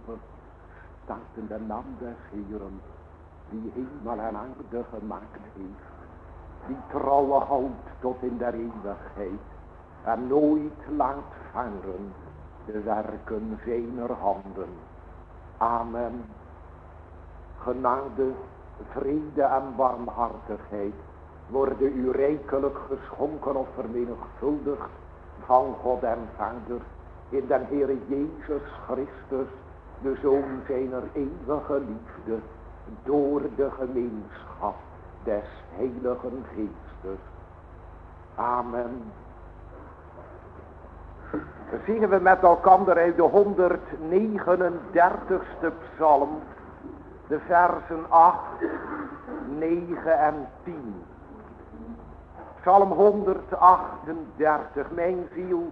Staat in de naam des Heeren, die hemel en aarde gemaakt heeft, die trouwe houdt tot in der eeuwigheid, en nooit laat varen de werken zijner handen. Amen. Genade, vrede en barmhartigheid worden u rijkelijk geschonken of vermenigvuldigd van God en Vader in den Heere Jezus Christus, de Zoon zijner eeuwige liefde, door de gemeenschap des Heiligen Geestes. Amen. Zingen we met elkander uit de 139ste psalm, de versen 8, 9 en 10. Psalm 138, mijn ziel,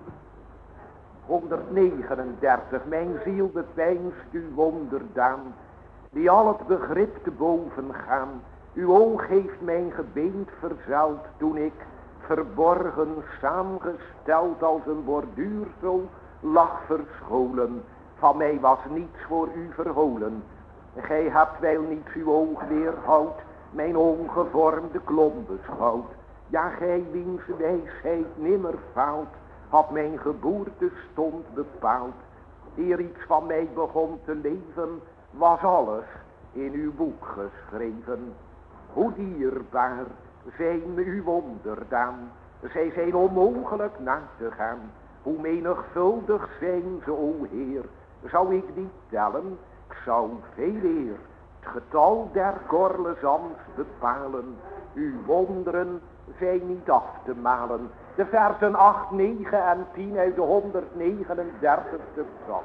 139, mijn ziel bepeinst uw wonderdaan, die al het begrip te boven gaan. Uw oog heeft mijn gebeend verzeld, toen ik verborgen saamgesteld als een borduursel lag verscholen. Van mij was niets voor u verholen. Gij hebt wel niet uw oog weerhoudt, mijn ongevormde klomp beschouwd. Ja, gij wiens wijsheid nimmer faalt, had mijn geboortestond bepaald. Eer iets van mij begon te leven, was alles in uw boek geschreven. Hoe dierbaar zijn uw wonderdaan, zij zijn onmogelijk na te gaan. Hoe menigvuldig zijn ze, o Heer, zou ik die tellen, ik zou veel eer het getal der korlezans bepalen. Uw wonderen zijn niet af te malen. De versen 8, 9 en 10 uit de 139ste psalm.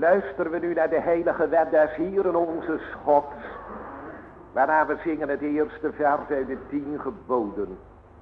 Luisteren we nu naar de heilige wet des Heeren onze Gods, waarna we zingen het eerste vers uit de 10 geboden.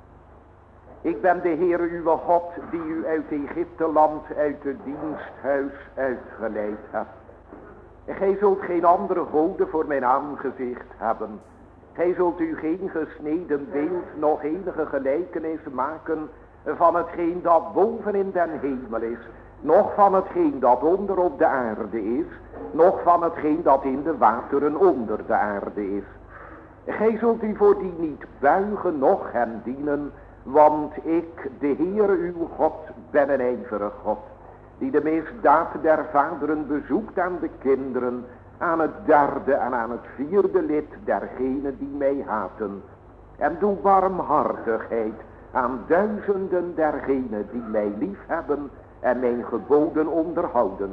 Ik ben de Heere uw God, die u uit Egypteland, uit het diensthuis uitgeleid hebt. En gij zult geen andere goden voor mijn aangezicht hebben. Gij zult u geen gesneden beeld, nog enige gelijkenis maken van hetgeen dat boven in den hemel is, nog van hetgeen dat onder op de aarde is, nog van hetgeen dat in de wateren onder de aarde is. Gij zult u voor die niet buigen, noch hem dienen, want ik, de Heere uw God, ben een ijverig God, die de misdaad der vaderen bezoekt aan de kinderen, aan het 3e en aan het 4e lid dergenen die mij haten. En doe barmhartigheid aan duizenden dergenen die mij lief hebben en mijn geboden onderhouden.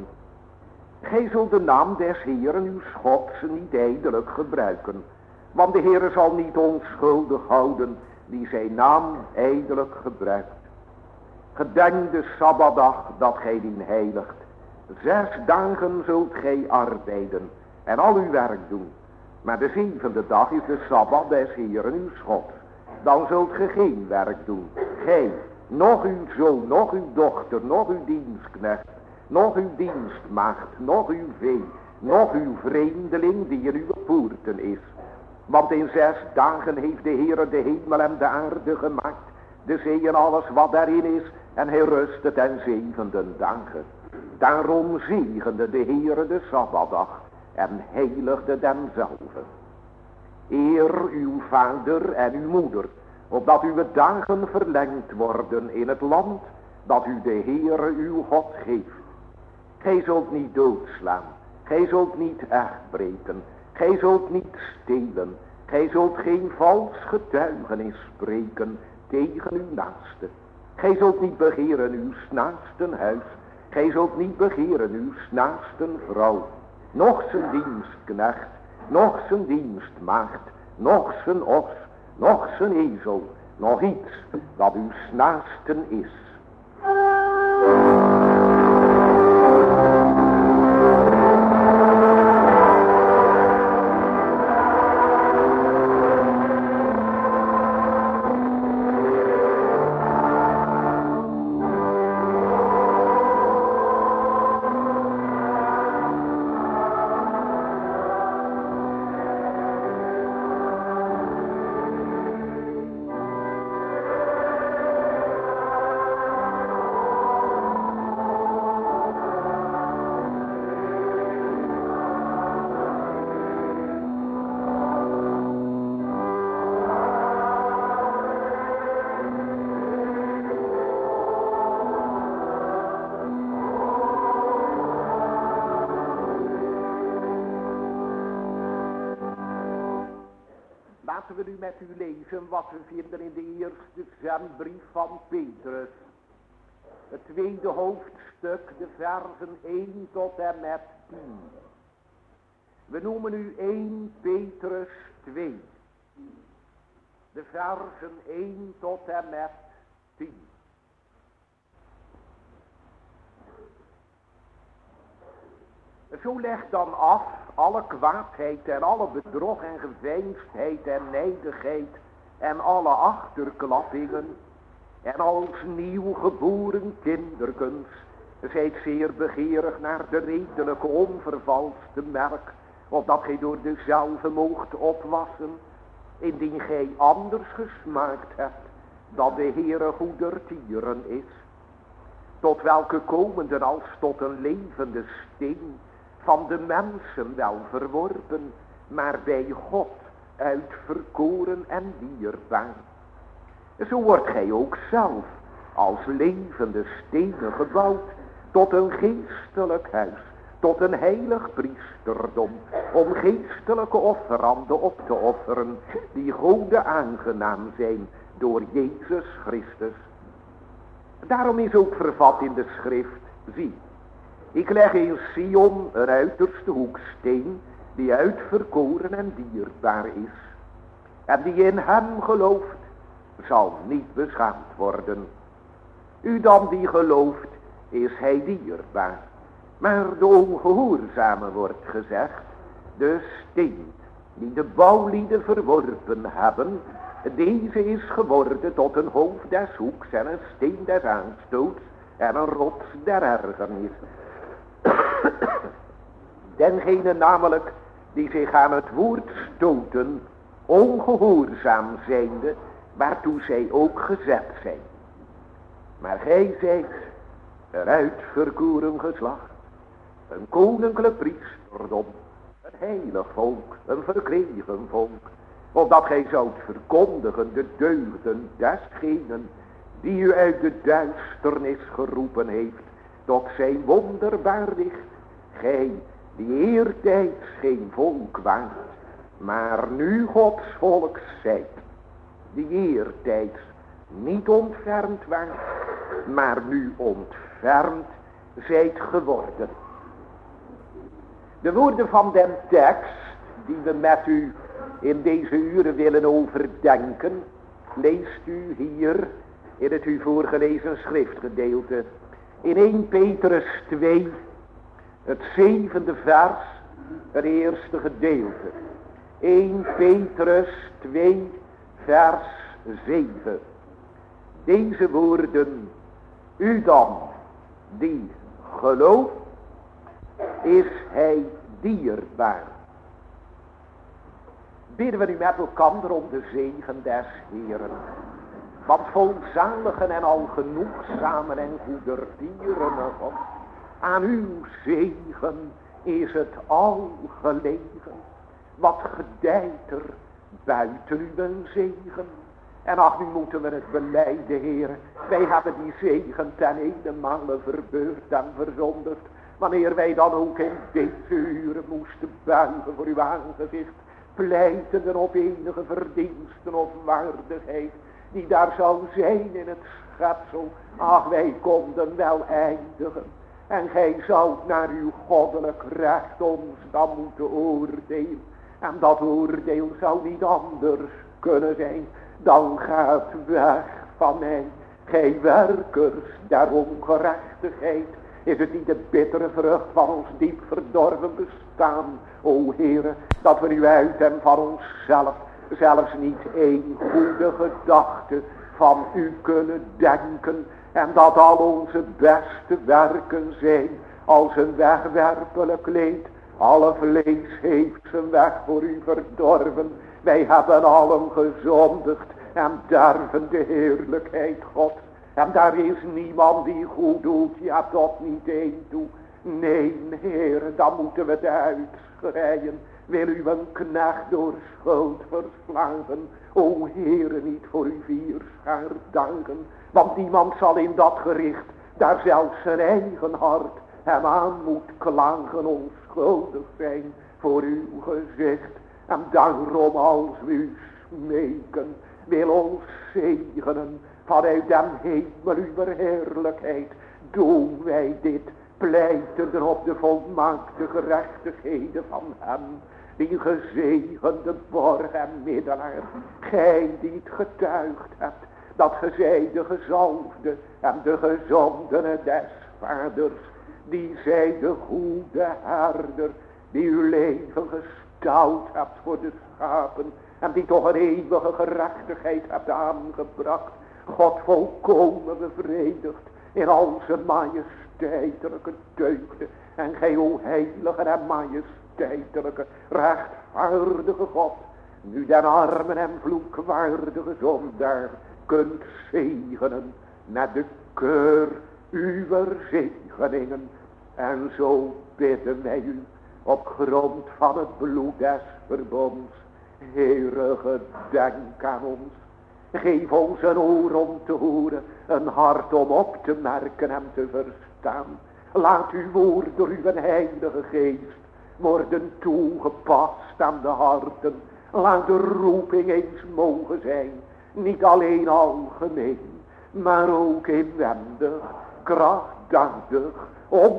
Gij zult de naam des Heeren uw Gods niet ijdelijk gebruiken, want de Heere zal niet onschuldig houden die zijn naam ijdelijk gebruikt. Gedenk de Sabbatdag dat gij dien heiligt. 6 dagen zult gij arbeiden en al uw werk doen. Maar de 7e dag is de Sabbat des Heeren uw Gods. Dan zult ge geen werk doen. Gij, nog uw zoon, nog uw dochter, nog uw dienstknecht, nog uw dienstmaagd, nog uw vee, nog uw vreemdeling die in uw poorten is. Want in 6 dagen heeft de Heere de hemel en de aarde gemaakt, de zee en alles wat daarin is, en hij rustte ten 7e dagen. Daarom zegende de Heere de Sabbatdag en heiligde denzelve. Eer uw vader en uw moeder, opdat uw dagen verlengd worden in het land dat u de Heere uw God geeft. Gij zult niet doodslaan, gij zult niet echtbreken, gij zult niet stelen, gij zult geen vals getuigenis spreken tegen uw naaste. Gij zult niet begeren uw naasten huis, gij zult niet begeren uw naasten vrouw, noch zijn dienstknecht, noch zijn dienstmaagd, noch zijn os, noch zijn ezel, nog iets dat uw naasten is. Laten we nu met u lezen wat we vinden in de eerste zendbrief van Petrus. Het 2e hoofdstuk, de versen 1 tot en met 10. We noemen nu 1 Petrus 2. De versen 1 tot en met 10. Zo leg dan af alle kwaadheid en alle bedrog en geveinsdheid en nijdigheid en alle achterklappingen. En als nieuwgeboren kinderkens zijt zeer begeerig naar de redelijke onvervalste melk, opdat gij door dezelfde moogt opwassen, indien gij anders gesmaakt hebt dat de Heere goedertieren is, tot welke komenden als tot een levende steen, van de mensen wel verworpen, maar bij God uitverkoren en dierbaar. Zo wordt gij ook zelf als levende stenen gebouwd tot een geestelijk huis, tot een heilig priesterdom, om geestelijke offeranden op te offeren, die Gode aangenaam zijn door Jezus Christus. Daarom is ook vervat in de schrift, zie, ik leg in Sion een uiterste hoeksteen, die uitverkoren en dierbaar is. En die in hem gelooft, zal niet beschaamd worden. U dan die gelooft, is hij dierbaar. Maar de ongehoorzame wordt gezegd, de steen die de bouwlieden verworpen hebben, deze is geworden tot een hoofd des hoeks en een steen des aanstoots en een rots der ergernis. Dengene namelijk die zich aan het woord stoten, ongehoorzaam zijnde, waartoe zij ook gezet zijn. Maar gij zijt een uitverkoren geslacht, een koninklijk priesterdom, een heilig volk, een verkregen volk, opdat gij zoudt verkondigen de deugden desgenen die u uit de duisternis geroepen heeft tot zijn wonderbaar licht. Gij die eertijds geen volk waart, maar nu Gods volk zijt, die eertijds niet ontfermd waart, maar nu ontfermd zijt geworden. De woorden van den tekst die we met u in deze uren willen overdenken, leest u hier in het u voorgelezen schriftgedeelte in 1 Petrus 2, het 7e vers, het eerste gedeelte. 1 Petrus 2 vers 7. Deze woorden, u dan die gelooft, is hij dierbaar. Bidden we nu met elkander om de zegen des Heeren. Want volzaligen en al genoegzamen en goedertieren God, aan uw zegen is het al gelegen. Wat gedijt er buiten uw zegen. En ach, nu moeten we het belijden, Heer. Wij hebben die zegen ten eenenmale verbeurd en verzondigd. Wanneer wij dan ook in deze uren moesten buigen voor uw aangezicht, pleitenden op enige verdiensten of waardigheid die daar zou zijn in het schepsel. Ach, wij konden wel eindigen. En gij zoudt naar uw goddelijk recht ons dan moeten oordelen. En dat oordeel zou niet anders kunnen zijn. Dan gaat weg van mij, gij werkers der ongerechtigheid. Is het niet de bittere vrucht van ons diep verdorven bestaan, o Heere, dat we nu uit en van onszelf zelfs niet één goede gedachte van u kunnen denken, en dat al onze beste werken zijn als een wegwerpelijk leed. Alle vlees heeft zijn weg voor u verdorven. Wij hebben allen gezondigd en derven de heerlijkheid Gods. En daar is niemand die goed doet, ja tot niet één toe. Nee, Heere, dan moeten we het uitschreien. Wil u een knecht door schuld verslagen? O Heere, niet voor uw vierschaar danken. Want niemand zal in dat gericht, daar zelfs zijn eigen hart hem aan moet klagen, onschuldig zijn voor uw gezicht. En daarom als we u smeken, wil ons zegenen vanuit den hemel uw heerlijkheid. Doen wij dit, pleitenden op de volmaakte gerechtigheden van hem, die gezegende borg en middelaar. Gij die het getuigd hebt, dat ge zij de gezalfde en de gezondene des vaders, die zij de goede herder, die uw leven gestout hebt voor de schapen, en die toch een eeuwige gerechtigheid hebt aangebracht. God volkomen bevredigd in al zijn majesteitelijke deugden. En gij, o heilige en majesteitelijke, rechtvaardige God, nu den armen en vloekwaardige zondaar kunt zegenen met de keur uwer zegeningen. En zo bidden wij u op grond van het bloed des verbonds. Heere, gedenk aan ons. Geef ons een oor om te horen, een hart om op te merken en te verstaan. Laat uw woord door uw heilige geest worden toegepast aan de harten. Laat de roeping eens mogen zijn, niet alleen algemeen, maar ook inwendig, krachtdadig,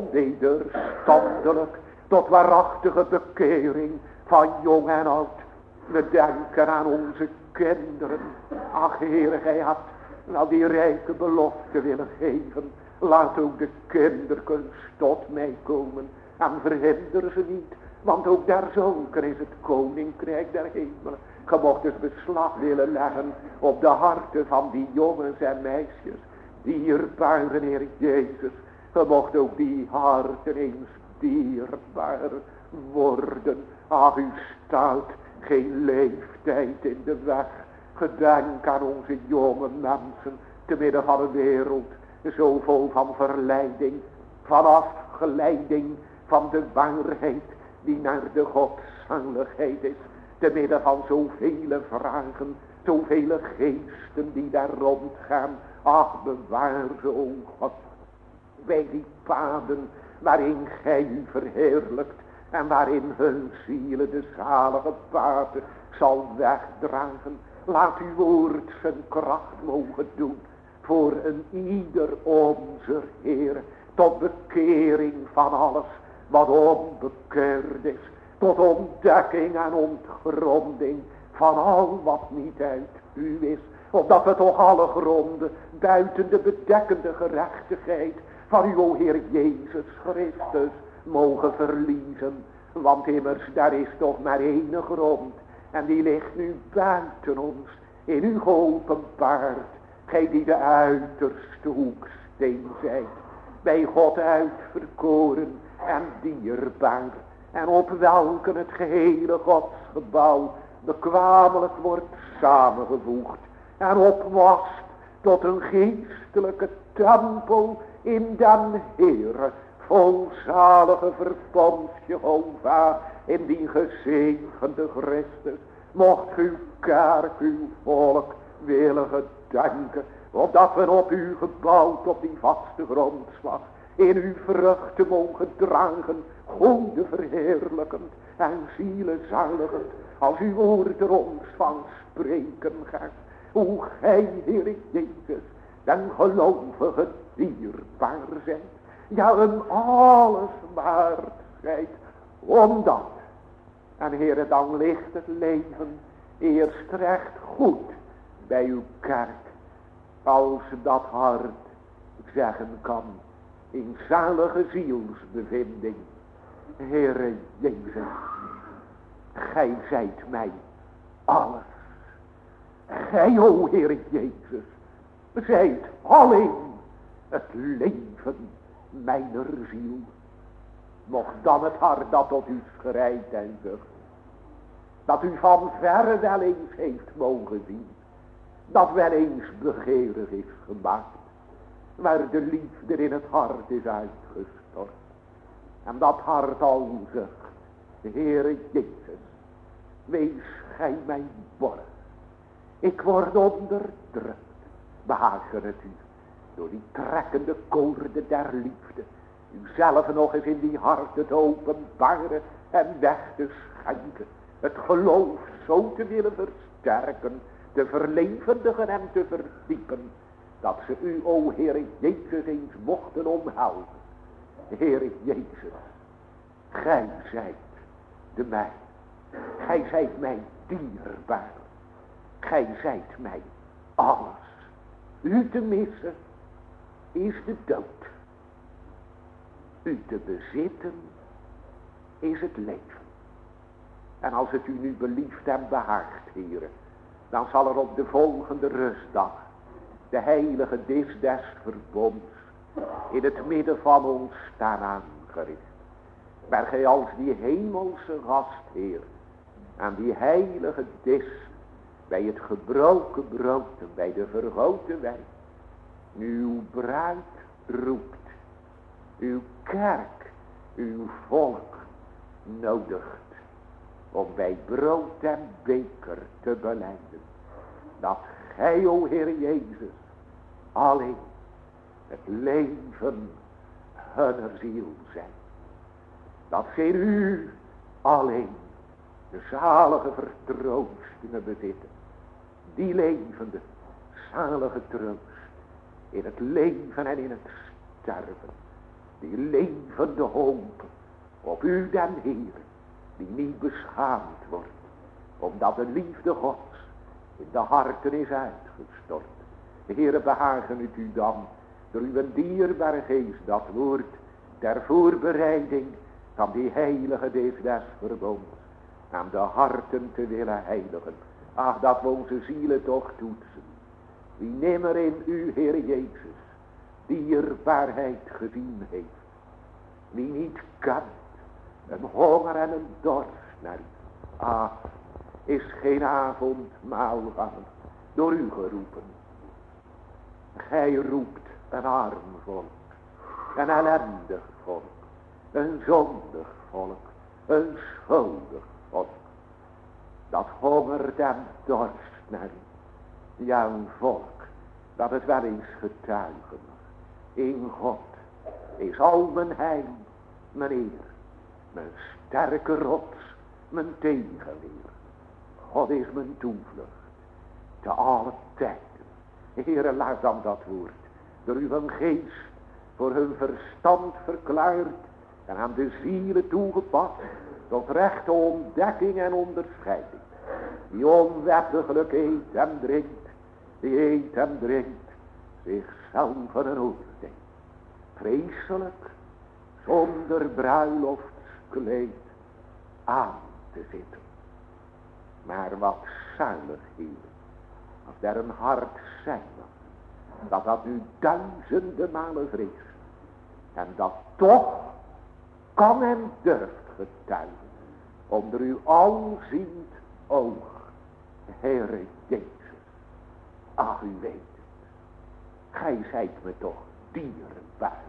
onwederstandelijk, tot waarachtige bekering van jong en oud. We denken aan onze kinderen. Ach, Heere, gij had wel die rijke belofte willen geven Laat ook de kinderkens tot mij komen. En verhinder ze niet. Want ook daar zulken is het koninkrijk der hemelen. Je mocht dus beslag willen leggen op de harten van die jongens en meisjes. Dierbare Heer Jezus. Je mocht ook die harten eens dierbaar worden. Ach, u staat geen leeftijd in de weg. Gedenk aan onze jonge mensen te midden van een wereld zo vol van verleiding, van afgeleiding van de waarheid die naar de godzaligheid is. Te midden van zoveel vragen, zoveel geesten die daar rondgaan. Ach, bewaar ze, o God, bij die paden waarin gij u verheerlijkt en waarin hun zielen de zalige paden zal wegdragen. Laat uw woord zijn kracht mogen doen voor een ieder onze Heer, tot bekering van alles wat onbekeerd is, tot ontdekking en ontgronding van al wat niet uit u is, opdat we toch alle gronden buiten de bedekkende gerechtigheid van uw o Heer Jezus Christus mogen verliezen. Want immers daar is toch maar één grond en die ligt nu buiten ons, in u geopenbaard, gij die de uiterste hoeksteen zijt, bij God uitverkoren en dierbaar, en op welke het gehele godsgebouw bekwamelijk wordt samengevoegd en opwast tot een geestelijke tempel in den Heere, vol zalige verbond Jehovah, in die gezegende Christus. Mocht uw kerk, uw volk willen gedenken, opdat we op u gebouwd op die vaste grondslag in uw vruchten mogen dragen, goede verheerlijkend en zielezaligend, als uw woord er ons van spreken gaat. Hoe gij, Heer Jezus, den gelovige dierbaar zijt, ja, een alles waard zijt, omdat, en Heere, dan ligt het leven eerst recht goed bij uw kerk, als dat hart zeggen kan, in zalige zielsbevinding: Heere Jezus, gij zijt mij alles. Gij, o Heere Jezus, zijt alleen het leven mijner ziel. Mocht dan het hart dat tot u schrijdt en zucht, dat u van verre wel eens heeft mogen zien, dat wel eens begeerig is gemaakt, waar de liefde in het hart is uitgestort, en dat hart al zucht: Heere Jezus, wees gij mijn borg. Ik word onderdrukt, behagen het u, door die trekkende koorden der liefde, uzelf nog eens in die harten te openbaren en weg te schenken, het geloof zo te willen versterken, te verlevendigen en te verdiepen, dat ze u, o Heere Jezus, eens mochten omhelzen. Heere Jezus, gij zijt de mij, gij zijt mij dierbaar, gij zijt mij alles. U te missen is de dood. U te bezitten is het leven. En als het u nu belieft en behaagt, Heere, dan zal er op de volgende rustdag de heilige dis des verbonds in het midden van ons staan aangericht. Waar gij als die hemelse gastheer aan die heilige dis bij het gebroken brood en bij de vergoten wijn uw bruid roept, uw kerk, uw volk nodigt om bij brood en beker te belijden dat gij, o Heer Jezus, alleen het leven hunner ziel zijn. Dat ze in u alleen de zalige vertroostingen bezitten, die levende, zalige troost in het leven en in het sterven, die levende hoop op u den Heer, die niet beschaamd wordt, omdat de liefde Gods in de harten is uitgestort. De Heere, behagen het u dan door uw dierbare geest dat woord ter voorbereiding van die heilige des verbonds aan de harten te willen heiligen. Ach, dat we onze zielen toch toetsen. Wie nimmer in u, Heer Jezus, dierbaarheid gezien heeft. Wie niet kent een honger en een dorst naar u. Ach, is geen avondmaalganger door u geroepen. Gij roept een arm volk, een ellendig volk, een zondig volk, een schuldig volk. Dat hongert en dorst naar u. Ja, een volk dat het wel eens getuigen mag. In God is al mijn heil, mijn eer, mijn sterke rots, mijn tegenleer. God is mijn toevlucht te alle tijden. Heere, laat dan dat woord door uw geest voor hun verstand verklaard en aan de zielen toegepast tot rechte ontdekking en onderscheiding. Die onwettiglijk eet en drinkt, die eet en drinkt zichzelf van een oordeel. Vreselijk, zonder bruiloftskleed aan te zitten. Maar wat zuinig hier, als er een hart zijn mag, dat nu duizenden malen vreest. En dat toch kan en durft getuigen onder uw alziend oog, Heere Jezus. Ach, u weet het. Gij zijt me toch dierbaar.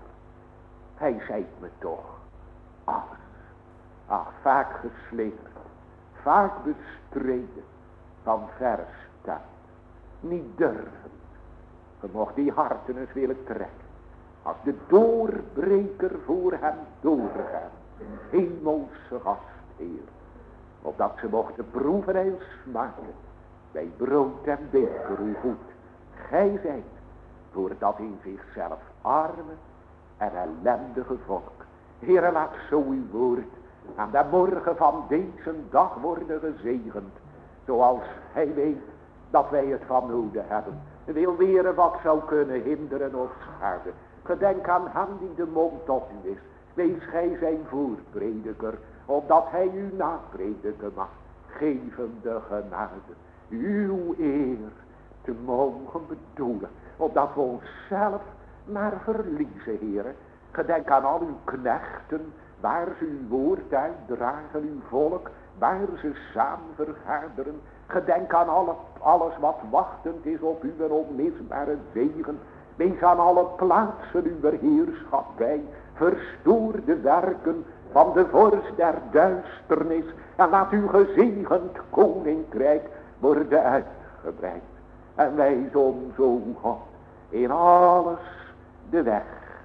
Gij zijt me toch alles. Ach, vaak gesleerd, vaak bestreden, van verstand, niet durven. Ge mocht die harten eens willen trekken, als de doorbreker voor hem doorgaan, hemelse gastheer, opdat ze mochten proeven en smaken, bij brood en beker uw voet. Gij zijt voor dat in zichzelf arme en ellendige volk. Heere, laat zo uw woord aan de morgen van deze dag worden gezegend, zoals hij weet dat wij het van nodig hebben. Wil leren wat zou kunnen hinderen of schaden. Gedenk aan hem die de mond tot u is. Wees gij zijn voorprediker, opdat hij u naprediken mag. Geef hem de genade, uw eer te mogen bedoelen, opdat we onszelf maar verliezen, Heere. Gedenk aan al uw knechten, waar ze uw woord uitdragen, uw volk, waar ze samen vergaderen. Gedenk aan alles wat wachtend is op uw onmisbare zegen. Wees aan alle plaatsen uw heerschappij. Verstoor de werken van de vorst der duisternis. En laat uw gezegend koninkrijk worden uitgebreid. En wijs ons, o God, in alles de weg.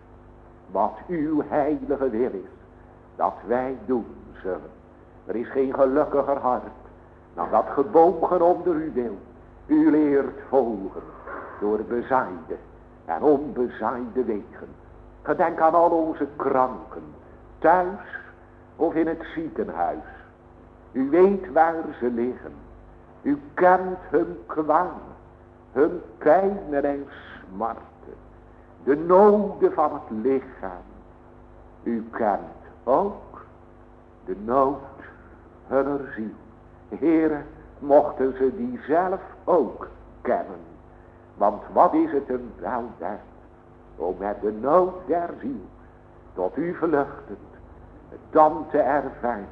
Wat uw heilige wil is, dat wij doen zullen. Er is geen gelukkiger hart dan dat gebogen onder uw wil. U leert volgen door bezaaide en onbezaaide wegen. Gedenk aan al onze kranken, thuis of in het ziekenhuis. U weet waar ze liggen. U kent hun kwalen, hun pijnen en smarten, de noden van het lichaam. U kent ook de nood hunner ziel. Heere, mochten ze die zelf ook kennen. Want wat is het een weldaad om met de nood der ziel tot u vluchtend dan te ervaren.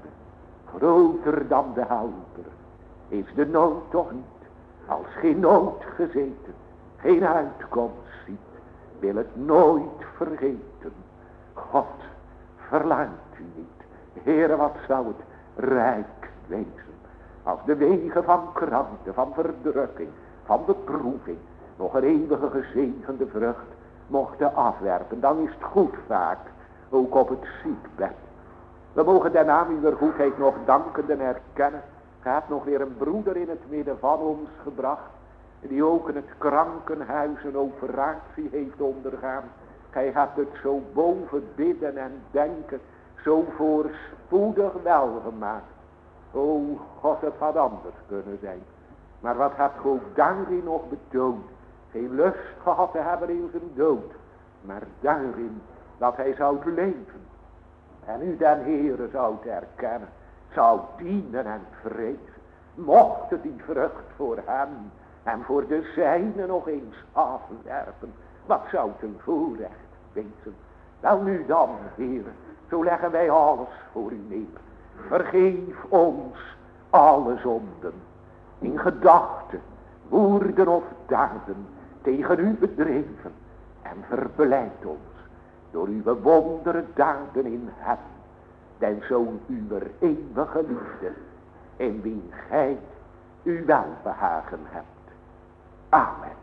Groter dan de helper is de nood toch niet. Als geen nood gezeten, geen uitkomst ziet, wil het nooit vergeten. God verlangt u niet. Heere, wat zou het rijk wezen als de wegen van krachten, van verdrukking, van beproeving nog een eeuwige gezegende vrucht mochten afwerpen. Dan is het goed vaak, ook op het ziekbed. We mogen de naam uw goedheid nog danken en erkennen. Gij hebt nog weer een broeder in het midden van ons gebracht, die ook in het krankenhuis een operatie heeft ondergaan. Gij hebt het zo boven bidden en denken, zo voorspoedig wel gemaakt. O God, het had anders kunnen zijn. Maar wat hebt ge ook daarin nog betoond? Geen lust gehad te hebben in zijn dood. maar daarin dat hij zou leven. En u den Heere zou erkennen, zou dienen en vrezen. Mocht het die vrucht voor hem en voor de zijne nog eens afwerpen. Wat zou het een voorrecht wezen. Wel nu dan, Heere, zo leggen wij alles voor u neer. Vergeef ons alle zonden, in gedachten, woorden of daden, tegen u bedreven. En verblijd ons door uw wondere daden in hem, den Zoon uw eeuwige liefde, in wien gij uw welbehagen hebt. Amen.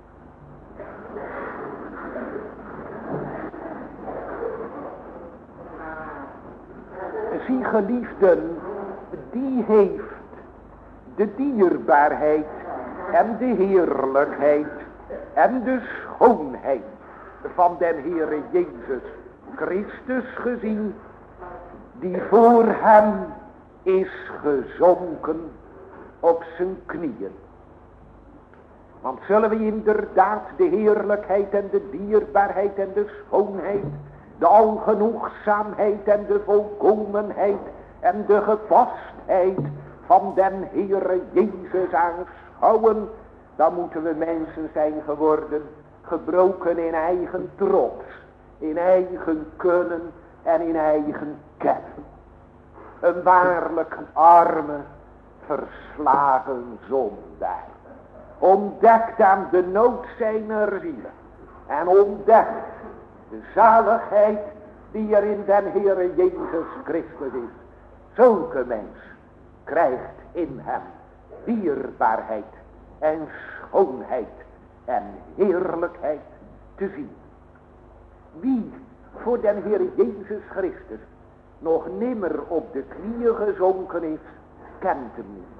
Zie geliefden, die heeft de dierbaarheid en de heerlijkheid en de schoonheid van den Heere Jezus Christus gezien, die voor hem is gezonken op zijn knieën. Want zullen we inderdaad de heerlijkheid en de dierbaarheid en de schoonheid, de algenoegzaamheid en de volkomenheid en de gepastheid van den Heere Jezus aanschouwen, dan moeten we mensen zijn geworden, gebroken in eigen trots, in eigen kunnen en in eigen kennen. Een waarlijk arme, verslagen zondaar, ontdekt aan de nood zijner zielen en ontdekt de zaligheid die er in den Heere Jezus Christus is. Zulke mens krijgt in hem dierbaarheid en schoonheid en heerlijkheid te zien. Wie voor den Heere Jezus Christus nog nimmer op de knieën gezonken is, kent hem niet.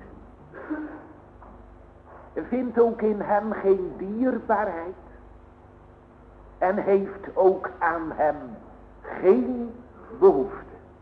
Vindt ook in hem geen dierbaarheid en heeft ook aan hem geen behoefte.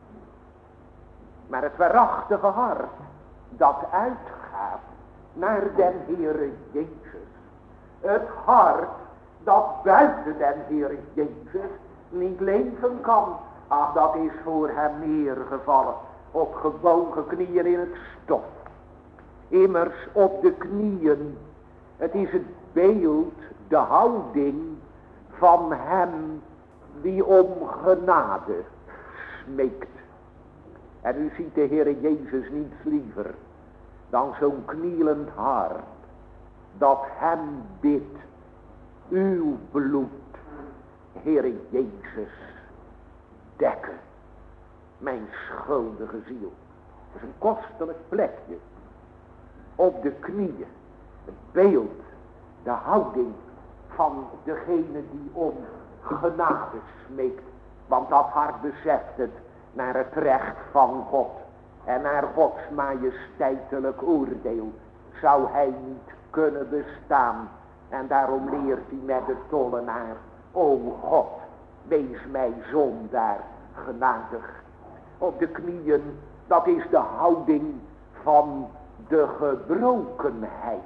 Maar het waarachtige hart dat uitgaat naar den Heere Jezus, het hart dat buiten den Heere Jezus niet leven kan, ach, dat is voor hem neergevallen op gebogen knieën in het stof. Immers op de knieën, het is het beeld, de houding van hem die om genade smeekt. En u ziet de Heere Jezus niets liever dan zo'n knielend hart dat hem bidt, uw bloed, Heere Jezus, dekken mijn schuldige ziel. Dat is een kostelijk plekje. Op de knieën, het beeld, de houding van degene die om genade smeekt. Want dat hart beseft het naar het recht van God en naar Gods majesteitelijk oordeel zou hij niet kunnen bestaan. En daarom leert hij met de tollenaar, o God, wees mij zondaar genadig. Op de knieën, dat is de houding van de gebrokenheid.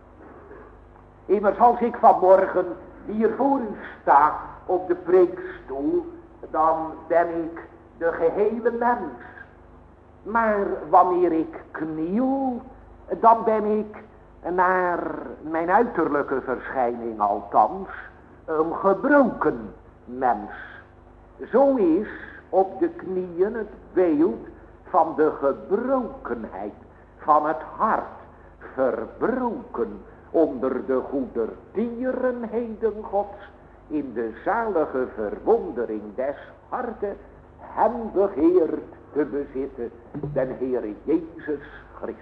Immers als ik vanmorgen hier voor u sta op de preekstoel, dan ben ik de gehele mens. Maar wanneer ik kniel, dan ben ik naar mijn uiterlijke verschijning althans een gebroken mens. Zo is op de knieën het beeld van de gebrokenheid van het hart, verbroken onder de goedertierenheden Gods, in de zalige verwondering des harten, hem begeert te bezitten, den Heere Jezus Christus.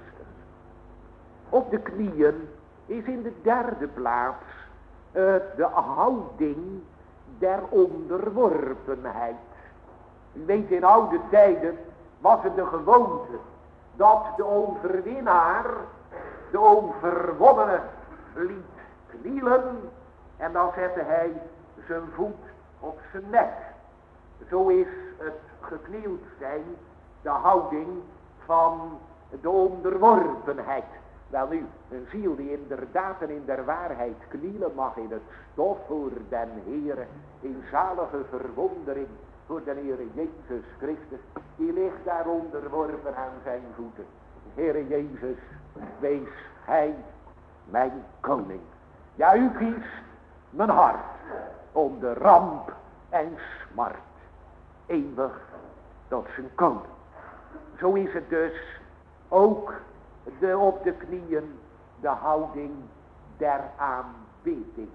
Op de knieën is in de derde plaats de houding der onderworpenheid. U weet, in oude tijden was het de gewoonte dat de overwinnaar de overwonnene liet knielen en dan zette hij zijn voet op zijn nek. Zo is het geknield zijn de houding van de onderworpenheid. Wel nu, een ziel die inderdaad en in der waarheid knielen mag in het stof voor den Heere, in zalige verwondering voor den Heere Jezus Christus, die ligt daar onderworpen aan zijn voeten. Heere Jezus, wees Gij mijn koning. Ja, u kiest mijn hart onder ramp en smart, eeuwig tot zijn koning. Zo is het dus ook op de knieën de houding der aanbidding.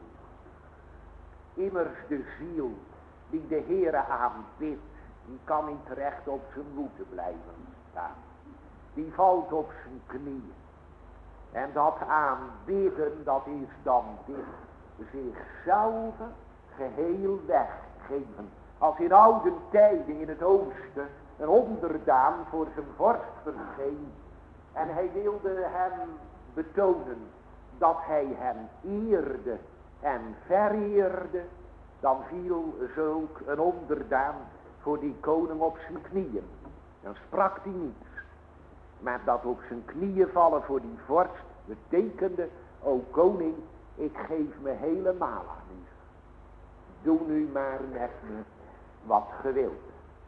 Immers de ziel die de Heere aanbidt, die kan niet recht op zijn voeten blijven staan. Die valt op zijn knieën. En dat aanbidden, dat is dan dit: zichzelf geheel weggeven. Als in oude tijden in het oosten een onderdaan voor zijn vorst verscheen en hij wilde hem betonen dat hij hem eerde en vereerde, dan viel zulk een onderdaan voor die koning op zijn knieën. Dan sprak hij niets. Maar dat op zijn knieën vallen voor die vorst betekende: o koning, ik geef me helemaal aan u. Doe nu maar met me wat ge wilt.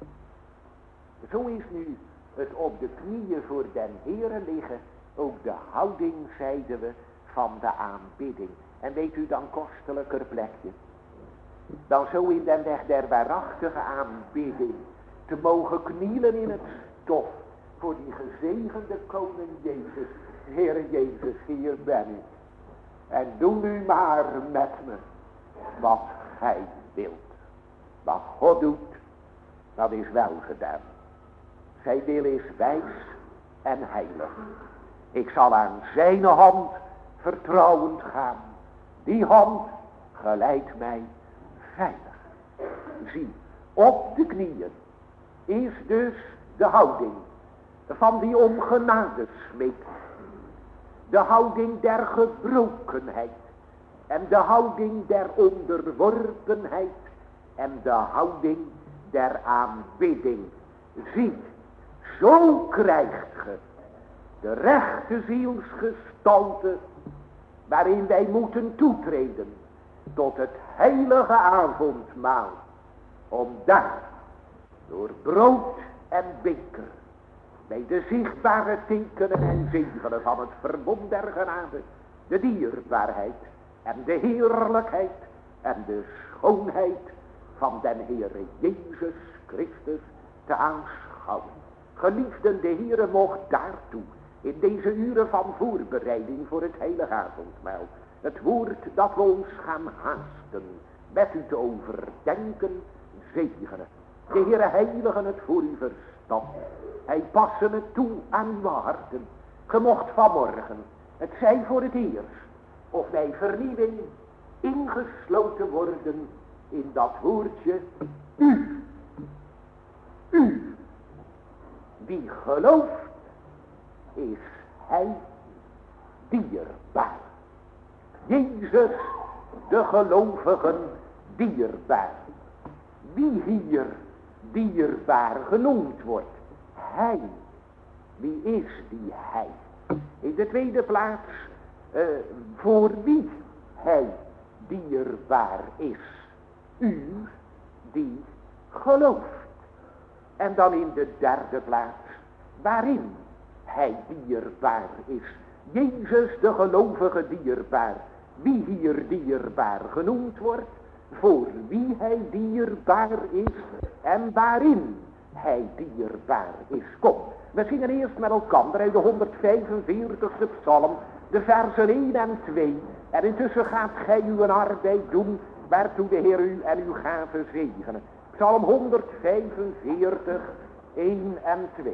Zo is nu het op de knieën voor den Heere liggen ook de houding, zeiden we, van de aanbidding. En weet u dan kostelijker plekje dan zo in den weg der waarachtige aanbidding te mogen knielen in het stof voor die gezegende koning Jezus. Heere Jezus, hier ben ik. En doe nu maar met me wat Gij wilt. Wat God doet, dat is wel gedaan. Zijn wil is wijs en heilig. Ik zal aan zijn hand vertrouwend gaan. Die hand geleidt mij veilig. Zie, op de knieën is dus de houding van die om genade smeekt. De houding der gebrokenheid. En de houding der onderworpenheid. En de houding der aanbidding. Zie, zo krijgt ge de rechte zielsgestalte waarin wij moeten toetreden tot het heilige avondmaal. Om daar door brood en beker bij de zichtbare tekenen en zegenen van het verbond der genade de dierbaarheid en de heerlijkheid en de schoonheid van den Heere Jezus Christus te aanschouwen. Geliefden, de Heere mocht daartoe in deze uren van voorbereiding voor het heilige avondmaal het woord dat we ons gaan haasten met u te overdenken zegenen. De Heere heiligen het voor u verstand. Hij passen het toe aan uw harten. Ge mocht vanmorgen, het zij voor het eerst of bij vernieuwing ingesloten worden in dat woordje u. U, die gelooft, is hij dierbaar. Jezus, de gelovigen, dierbaar. Wie hier dierbaar genoemd wordt, hij. Wie is die hij? In de tweede plaats, voor wie hij dierbaar is. U die gelooft. En dan in de derde plaats, waarin hij dierbaar is. Jezus de gelovige dierbaar. Wie hier dierbaar genoemd wordt, voor wie hij dierbaar is en waarin hij dierbaar is. Kom, we zingen eerst met elkaar uit de 145e psalm, de versen 1 en 2. En intussen gaat gij uw arbeid doen, waartoe de Heer u en uw gave zegenen. Psalm 145, 1 en 2.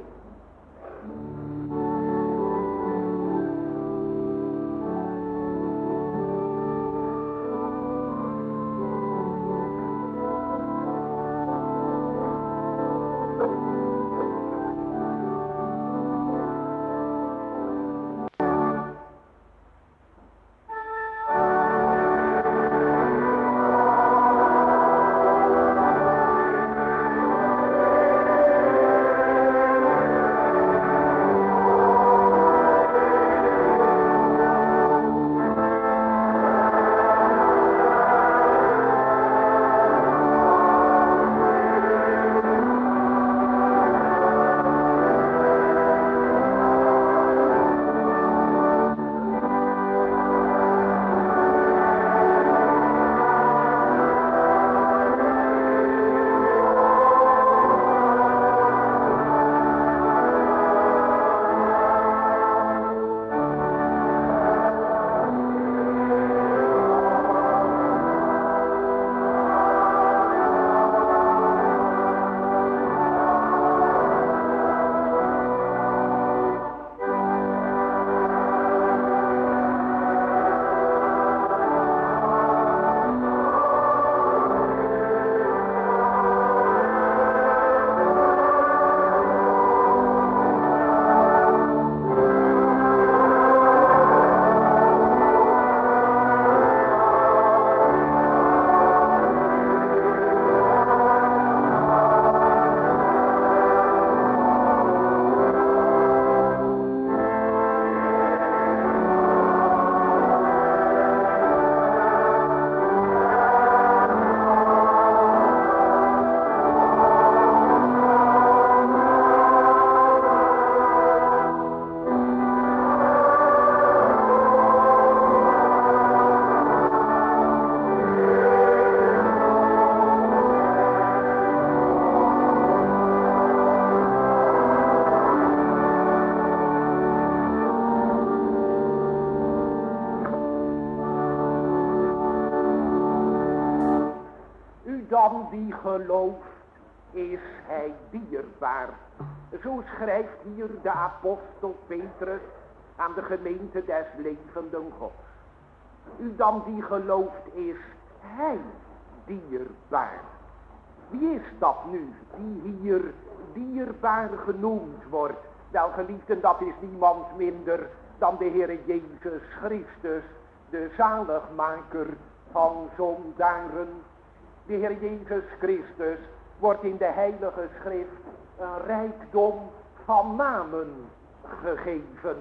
die gelooft, is hij dierbaar. Zo schrijft hier de apostel Petrus aan de gemeente des levenden Gods. U dan die gelooft, is hij dierbaar. Wie is dat nu die hier dierbaar genoemd wordt? Wel geliefden, dat is niemand minder dan de Heere Jezus Christus, de zaligmaker van zondaren. De Heer Jezus Christus wordt in de Heilige Schrift een rijkdom van namen gegeven.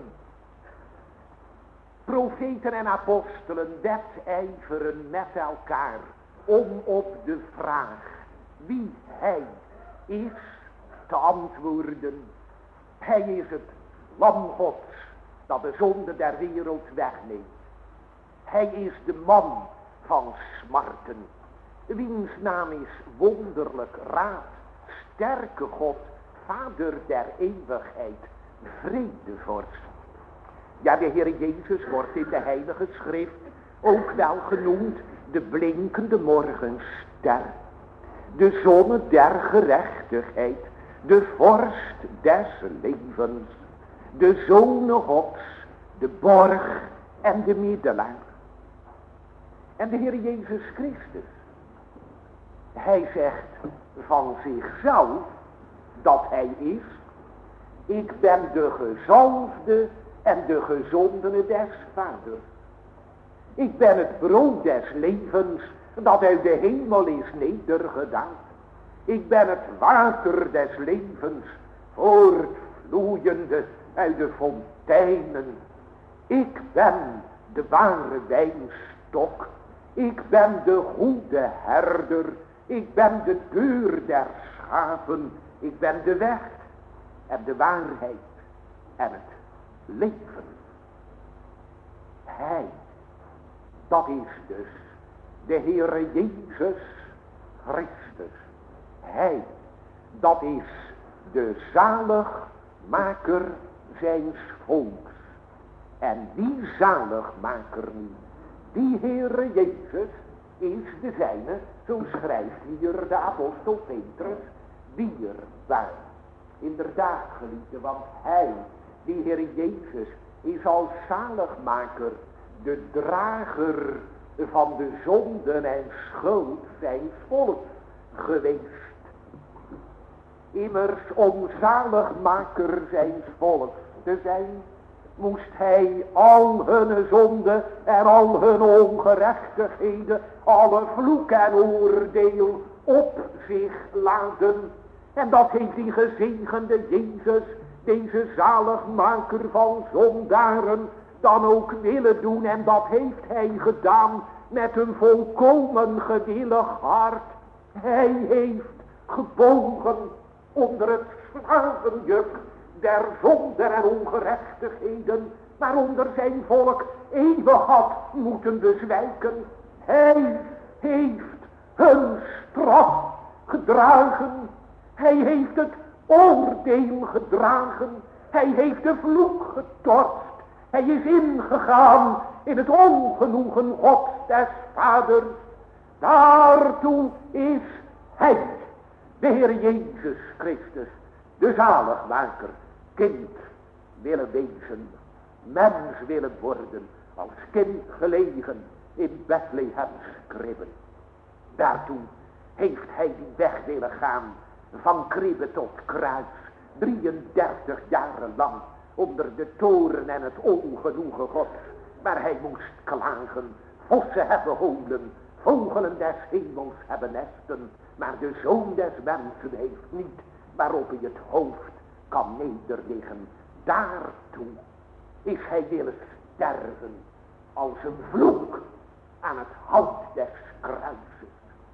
Profeten en apostelen wedijveren met elkaar om op de vraag wie hij is te antwoorden. Hij is het lam Gods dat de zonde der wereld wegneemt. Hij is de man van smarten, wiens naam is wonderlijk raad, sterke God, Vader der eeuwigheid, vredevorst. Ja, de Heer Jezus wordt in de Heilige Schrift ook wel genoemd de blinkende morgenster, de zonne der gerechtigheid, de vorst des levens, de Zoon Gods, de borg en de middelaar. En de Heer Jezus Christus, hij zegt van zichzelf dat hij is: ik ben de gezalfde en de gezondene des Vaders. Ik ben het brood des levens dat uit de hemel is nedergedaald. Ik ben het water des levens, voortvloeiende uit de fonteinen. Ik ben de ware wijnstok. Ik ben de goede herder. Ik ben de deur der schapen. Ik ben de weg en de waarheid en het leven. Hij, dat is dus de Heere Jezus Christus. Hij, dat is de zaligmaker zijns volks. En die zaligmaker nu, die Heere Jezus, is de zijne, zo schrijft hier de apostel Petrus, dierbaar. Inderdaad, geliefde, want hij, die Heere Jezus, is als zaligmaker de drager van de zonden en schuld zijns volks geweest. Immers om zaligmaker zijns volks te zijn, moest hij al hun zonden en al hun ongerechtigheden, alle vloek en oordeel op zich laden. En dat heeft die gezegende Jezus, deze zaligmaker van zondaren, dan ook willen doen. En dat heeft hij gedaan met een volkomen gewillig hart. Hij heeft gebogen onder het slavenjuk der zonden en ongerechtigheden, waaronder zijn volk eeuwig had moeten bezwijken. Hij heeft hun straf gedragen. Hij heeft het oordeel gedragen. Hij heeft de vloek getorst. Hij is ingegaan in het ongenoegen Gods des Vaders. Daartoe is hij, de Heer Jezus Christus, de zaligmaker, kind willen wezen, mens willen worden, als kind gelegen in Bethlehems kribben. Daartoe heeft hij die weg willen gaan, van kribbe tot kruis, 33 jaren lang, onder de toren en het ongenoegen Gods. Maar hij moest klagen, vossen hebben holen, vogelen des hemels hebben nesten, maar de Zoon des mensen heeft niet waarop hij het hoofd kan nederliggen. Daartoe is hij willen sterven als een vloek aan het hout des kruises.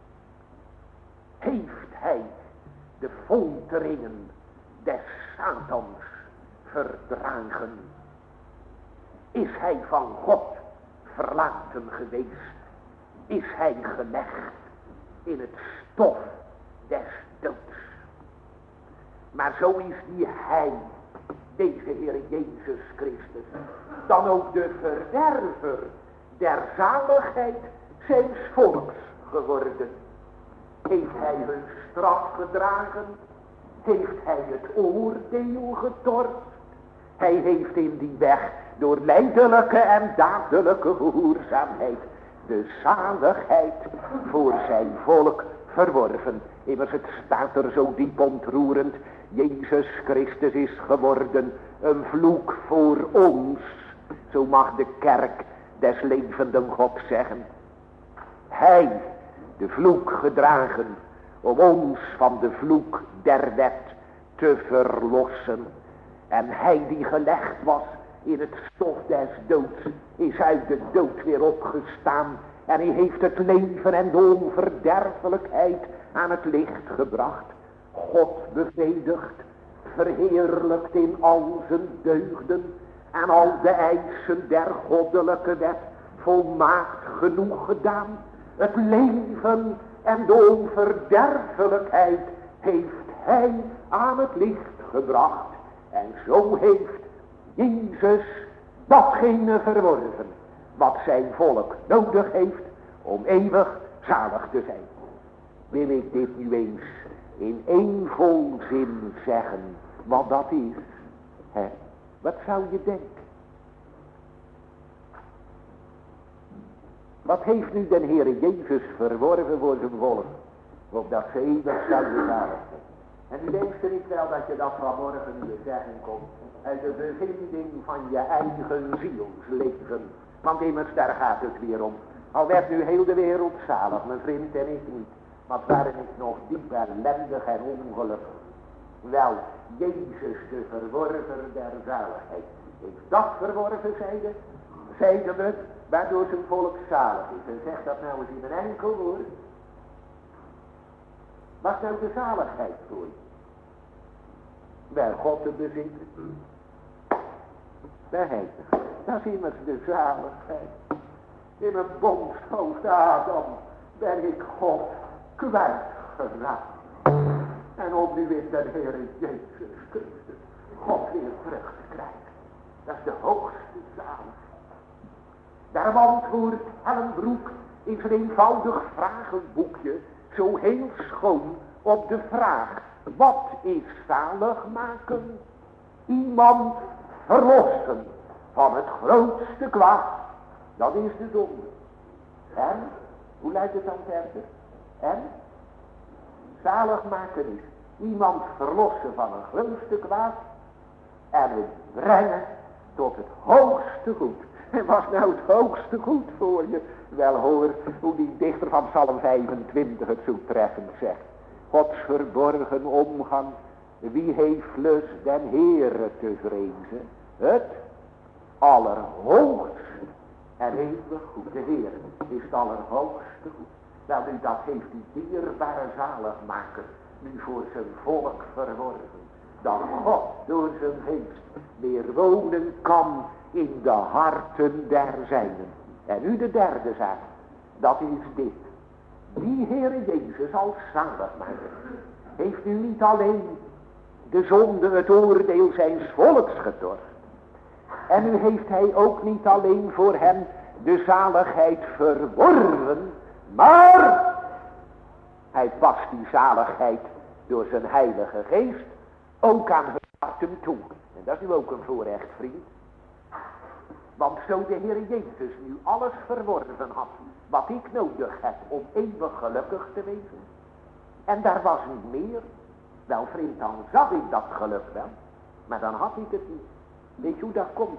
Heeft hij de folteringen des Satans verdragen? Is hij van God verlaten geweest? Is hij gelegd in het stof des doods? Maar zo is die hij, deze Heer Jezus Christus, dan ook de verwerver der zaligheid zijns volks geworden. Heeft hij hun straf gedragen? Heeft hij het oordeel getorst? Hij heeft in die weg door lijdelijke en dadelijke gehoorzaamheid de zaligheid voor zijn volk verworven. Immers het staat er zo diep ontroerend. Jezus Christus is geworden een vloek voor ons. Zo mag de kerk des levenden God zeggen. Hij, de vloek gedragen, om ons van de vloek der wet te verlossen. En hij die gelegd was in het stof des doods, is uit de dood weer opgestaan. En hij heeft het leven en de onverderfelijkheid aan het licht gebracht. God bevredigd, verheerlijkt in al zijn deugden en al de eisen der goddelijke wet volmaakt genoeg gedaan. Het leven en de onverderfelijkheid heeft hij aan het licht gebracht. En zo heeft Jezus datgene verworven wat zijn volk nodig heeft om eeuwig zalig te zijn. Wil ik dit nu eens in één volzin zeggen wat dat is? Hè? Wat zou je denken? Wat heeft nu de Heere Jezus verworven voor zijn volk? Opdat ze eeuwig zouden zalig zijn. En u denkt er niet wel dat je dat vanmorgen in de zeggen komt uit de bevinding van je eigen zielsleven. Want immers daar gaat het weer om. Al werd nu heel de wereld zalig, mijn vriend en ik niet. Maar waren ik nog diep ellendig en ongelukkig. Wel, Jezus de verworver der zaligheid. Heeft dat verworven, zeiden we, waardoor zijn volk zalig is. En zeg dat nou eens in een enkel woord. Wat is nou de zaligheid voor je? Wel, God te bezitten. De heilige. Dat is immers de zaligheid. In mijn bondshoofd Adam ben ik God kwijtgeraakt. En om nu in de Heere Jezus Christus God weer terug te krijgen. Dat is de hoogste zaligheid. Daarom antwoordt Hellenbroek in zijn eenvoudig vragenboekje zo heel schoon op de vraag: wat is zalig maken? Iemand verlossen van het grootste kwaad, dat is de zonde. En, hoe luidt het dan verder? En, zalig maken is iemand verlossen van een grootste kwaad en het brengen tot het hoogste goed. En was nou het hoogste goed voor je? Wel hoor hoe die dichter van Psalm 25 het zo treffend zegt. Gods verborgen omgang, wie heeft lust den Heere te vrezen? Het allerhoogste en eeuwig goed. De Heer is het allerhoogste goed. Wel nu, dat heeft die dierbare zaligmaker nu voor zijn volk verworven. Dat God door zijn geest weer wonen kan in de harten der zijnen. En nu de derde zaak, dat is dit. Die Heere Jezus als zaligmaker heeft nu niet alleen de zonde, het oordeel zijns volks getorst. En nu heeft hij ook niet alleen voor hem de zaligheid verworven, maar hij past die zaligheid door zijn heilige geest ook aan hun harten toe. En dat is nu ook een voorrecht, vriend. Want zo de Heer Jezus nu alles verworven had wat ik nodig heb om eeuwig gelukkig te wezen. En daar was niet meer. Wel vriend, dan zag ik dat geluk wel. Maar dan had ik het niet. Weet je hoe dat komt?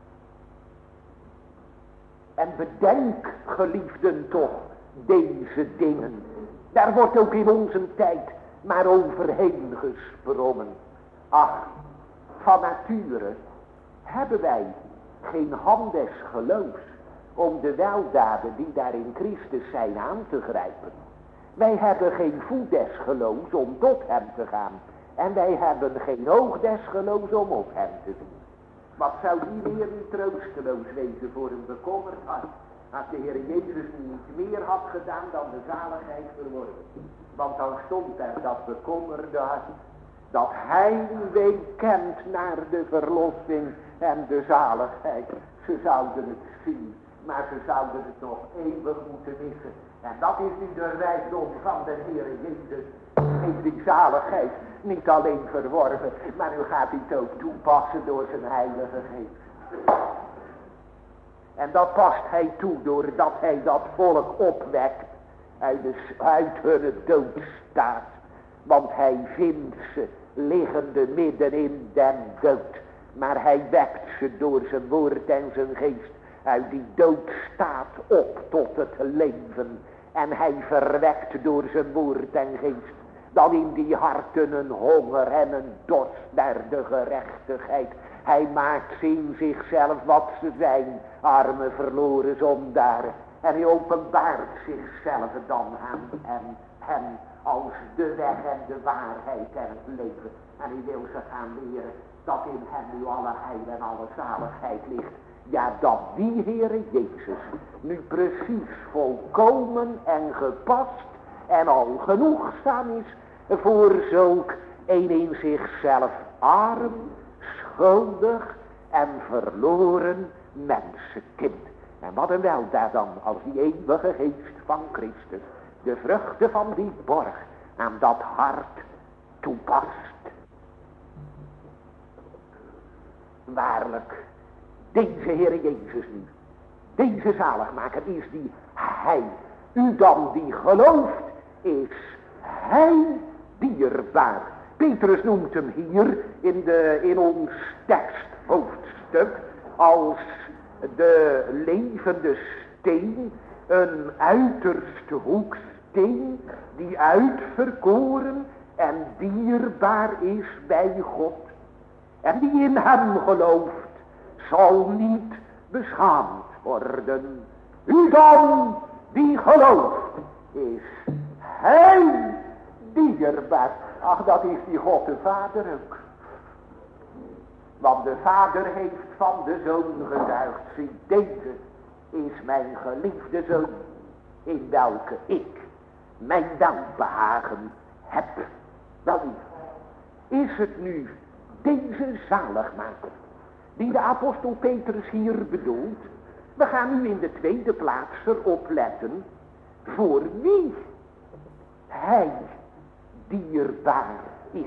En bedenk, geliefden, toch deze dingen. Daar wordt ook in onze tijd maar overheen gesprongen. Ach, van nature hebben wij geen hand des geloofs om de weldaden die daar in Christus zijn aan te grijpen. Wij hebben geen voet des geloofs om tot hem te gaan. En wij hebben geen oog des geloofs om op hem te zien. Wat zou die weer niet troosteloos wezen voor een bekommerd hart, als de Heer Jezus niet meer had gedaan dan de zaligheid verworven. Want dan stond er dat bekommerde hart, dat hij weer kent naar de verlossing en de zaligheid. Ze zouden het zien, maar ze zouden het nog eeuwig moeten missen. En dat is nu de rijkdom van de Heere Jezus. Heeft die zaligheid niet alleen verworven, maar nu gaat hij het ook toepassen door zijn heilige geest. En dat past hij toe doordat hij dat volk opwekt uit hun doodstaat. Want hij vindt ze liggende midden in den dood. Maar hij wekt ze door zijn woord en zijn geest uit die doodstaat op tot het leven. En hij verwekt door zijn woord en geest dan in die harten een honger en een dorst naar de gerechtigheid. Hij maakt ze in zichzelf wat ze zijn, arme verloren zondaren. En hij openbaart zichzelf dan aan hen als de weg en de waarheid en het leven. En hij wil ze gaan leren dat in hem nu alle heil en alle zaligheid ligt. Ja, dat die Heere Jezus nu precies volkomen en gepast en al genoegzaam is voor zulk een in zichzelf arm, schuldig en verloren mensenkind. En wat een weldaad dan als die eeuwige geest van Christus de vruchten van die borg aan dat hart toepast. Waarlijk, deze Heere Jezus nu, deze zaligmaker is die hij. U dan die gelooft, is hij dierbaar. Petrus noemt hem hier in ons teksthoofdstuk als de levende steen, een uiterste hoeksteen die uitverkoren en dierbaar is bij God. En die in hem gelooft, zal niet beschaamd worden. U dan die gelooft, is hij dierbaar. Ach, dat is die God de Vader ook. Want de Vader heeft van de Zoon getuigd. Zie, deze is mijn geliefde Zoon, in welke ik mijn welbehagen heb. Wel, is het nu deze zaligmaker die de apostel Petrus hier bedoelt? We gaan nu in de tweede plaats erop letten voor wie hij dierbaar is.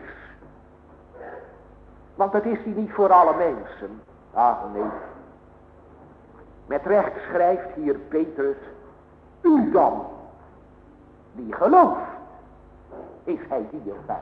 Want dat is hij niet voor alle mensen. Ach nee. Met recht schrijft hier Petrus, u dan, die gelooft, is hij dierbaar.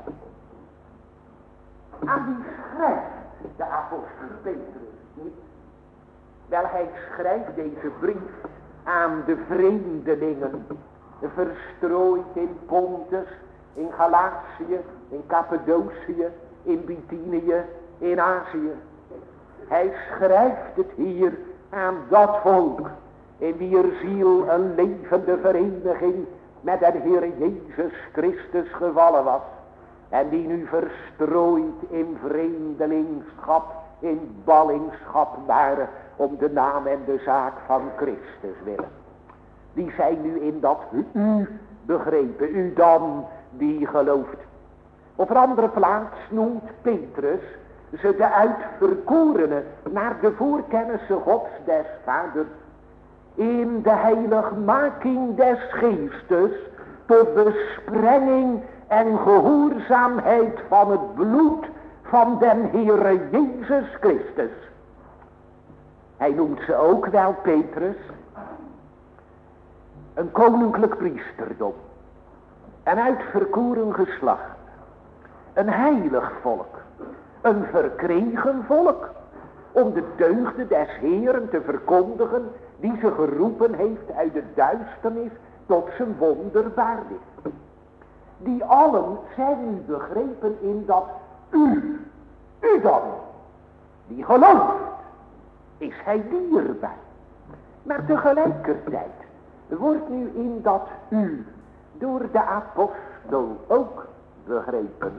Aan wie schrijft de apostel Petrus niet? Wel, hij schrijft deze brief aan de vreemdelingen, verstrooid in Pontus, in Galatië, in Cappadocië, in Bithynië, in Azië. Hij schrijft het hier aan dat volk, in wier ziel een levende vereniging met de Heer Jezus Christus gevallen was. En die nu verstrooid in vreemdelingschap, in ballingschap waren, om de naam en de zaak van Christus willen. Die zijn nu in dat u begrepen, u dan die gelooft. Op een andere plaats noemt Petrus ze de uitverkorenen naar de voorkennisse Gods des Vaders, in de heiligmaking des Geestes tot besprenging en gehoorzaamheid van het bloed van den Heere Jezus Christus. Hij noemt ze ook wel, Petrus, een koninklijk priesterdom, een uitverkoren geslacht, een heilig volk, een verkregen volk, om de deugden des Heeren te verkondigen, die ze geroepen heeft uit de duisternis tot zijn wonderbaar licht. Die allen zijn nu begrepen in dat u dan, die gelooft, is hij dierbaar. Maar tegelijkertijd wordt nu in dat u door de apostel ook begrepen.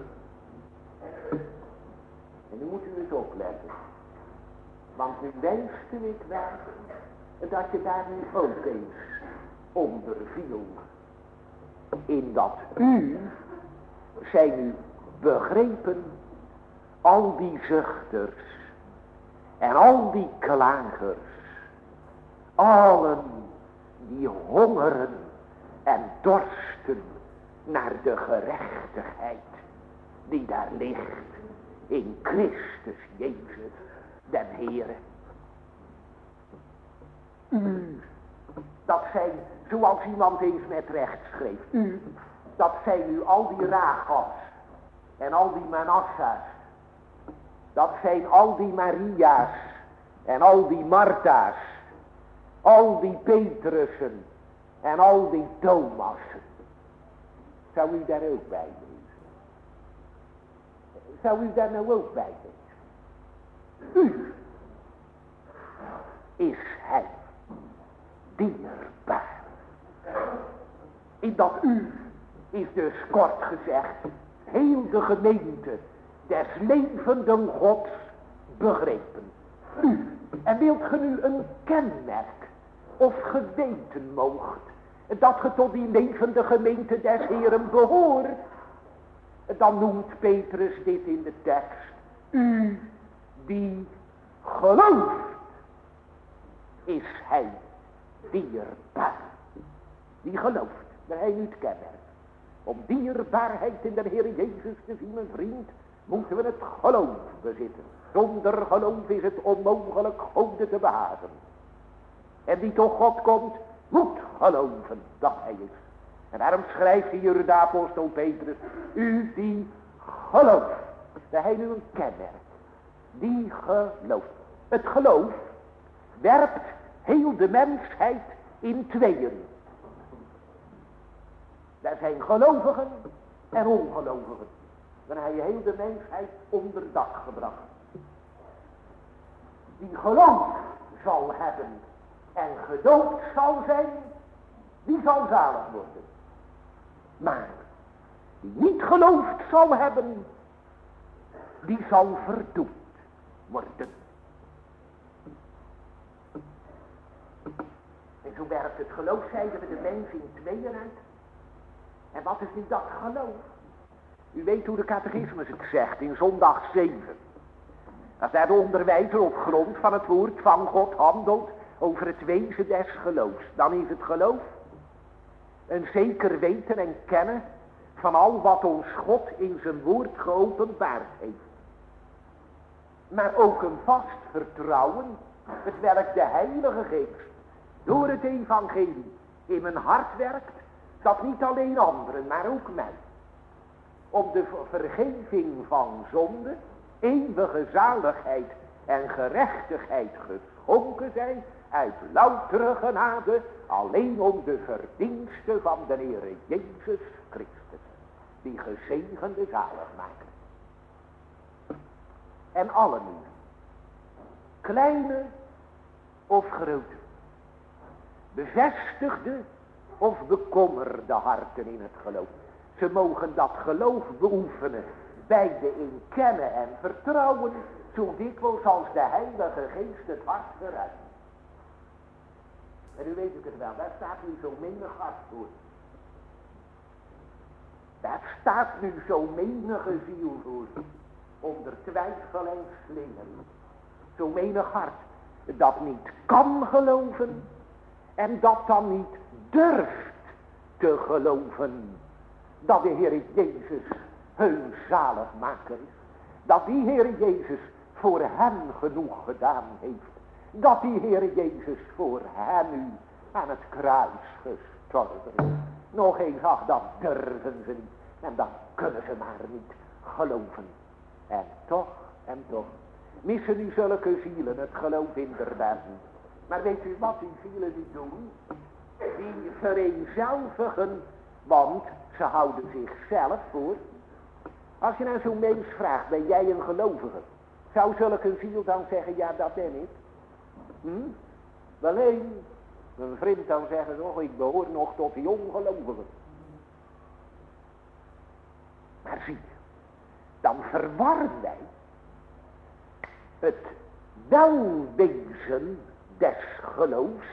En nu moet u eens opletten. Want nu wenste ik wel dat je daar nu ook eens onder viel. In dat u zijn nu begrepen al die zuchters en al die klagers, allen die hongeren en dorsten naar de gerechtigheid die daar ligt in Christus Jezus den Heere. U, dat zijn, zoals iemand eens met recht schreef, u, dat zijn nu al die Rachels en al die Manassa's. Dat zijn al die Maria's en al die Martha's, al die Petrussen en al die Thomassen. Zou u daar ook bij wezen? Zou u daar nou ook bij wezen? U is hij dierbaar. In dat u is dus kort gezegd heel de gemeente des levenden Gods begrepen. U, en wilt ge nu een kenmerk of geweten moogt dat ge tot die levende gemeente des Heeren behoort, dan noemt Petrus dit in de tekst: u die gelooft, is hij dierbaar. Die gelooft, dat hij nu het kenmerk. Om dierbaarheid in de Heer Jezus te zien, mijn vriend, moeten we het geloof bezitten. Zonder geloof is het onmogelijk God te behagen. En die tot God komt, moet geloven dat hij is. En daarom schrijft hier de apostel Petrus: u die gelooft. Dat hij nu een kenmerk. Die gelooft. Het geloof werpt heel de mensheid in tweeën. Er zijn gelovigen en ongelovigen. Dan heb je heel de mensheid onder dak gebracht. Die geloof zal hebben en gedoopt zal zijn, die zal zalig worden. Maar die niet geloofd zal hebben, die zal verdoemd worden. En zo werkt het geloof, zeiden we, de mens in tweeën uit. En wat is nu dat geloof? U weet hoe de catechismus het zegt in zondag 7. Dat daar de onderwijzer op grond van het woord van God handelt over het wezen des geloofs. Dan is het geloof een zeker weten en kennen van al wat ons God in zijn woord geopenbaard heeft. Maar ook een vast vertrouwen, het welk de Heilige Geest door het evangelie in mijn hart werkt, dat niet alleen anderen, maar ook mij, om de vergeving van zonde, eeuwige zaligheid en gerechtigheid geschonken zijn, uit loutere genade, alleen om de verdiensten van de Heere Jezus Christus, die gezegende zaligmaker. En allen nu, kleine of grote, bevestigde of bekommerde harten in het geloof. Ze mogen dat geloof beoefenen, beide in kennen en vertrouwen, zo dikwijls als de Heilige Geest het hart verruimt. En u weet het wel, daar staat nu zo menig hart voor. Daar staat nu zo menige ziel voor, onder twijfel en slingeren. Zo menig hart dat niet kan geloven en dat dan niet durft te geloven dat de Heer Jezus hun zaligmaker is. Dat die Heer Jezus voor hen genoeg gedaan heeft. Dat die Heer Jezus voor hen nu aan het kruis gestorven is. Nog eens, ach, dat durven ze niet. En dat kunnen ze maar niet geloven. En toch, missen nu zulke zielen het geloof inderdaad niet. Maar weet u wat die zielen niet doen? Die vereenzelvigen, want ze houden zichzelf voor. Als je nou zo'n mens vraagt, ben jij een gelovige? Zou zulke ziel dan zeggen, ja, dat ben ik? Wel nee, een vriend dan zeggen, oh, ik behoor nog tot die ongelovigen. Maar zie je, dan verwarren wij het welwezen des geloofs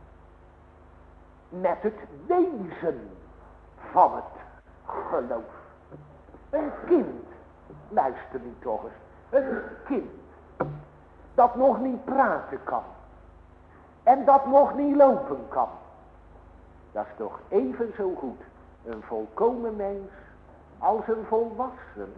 met het wezen van het geloof. Een kind, luister nu toch eens, een kind dat nog niet praten kan en dat nog niet lopen kan, Dat is toch even zo goed een volkomen mens als een volwassen.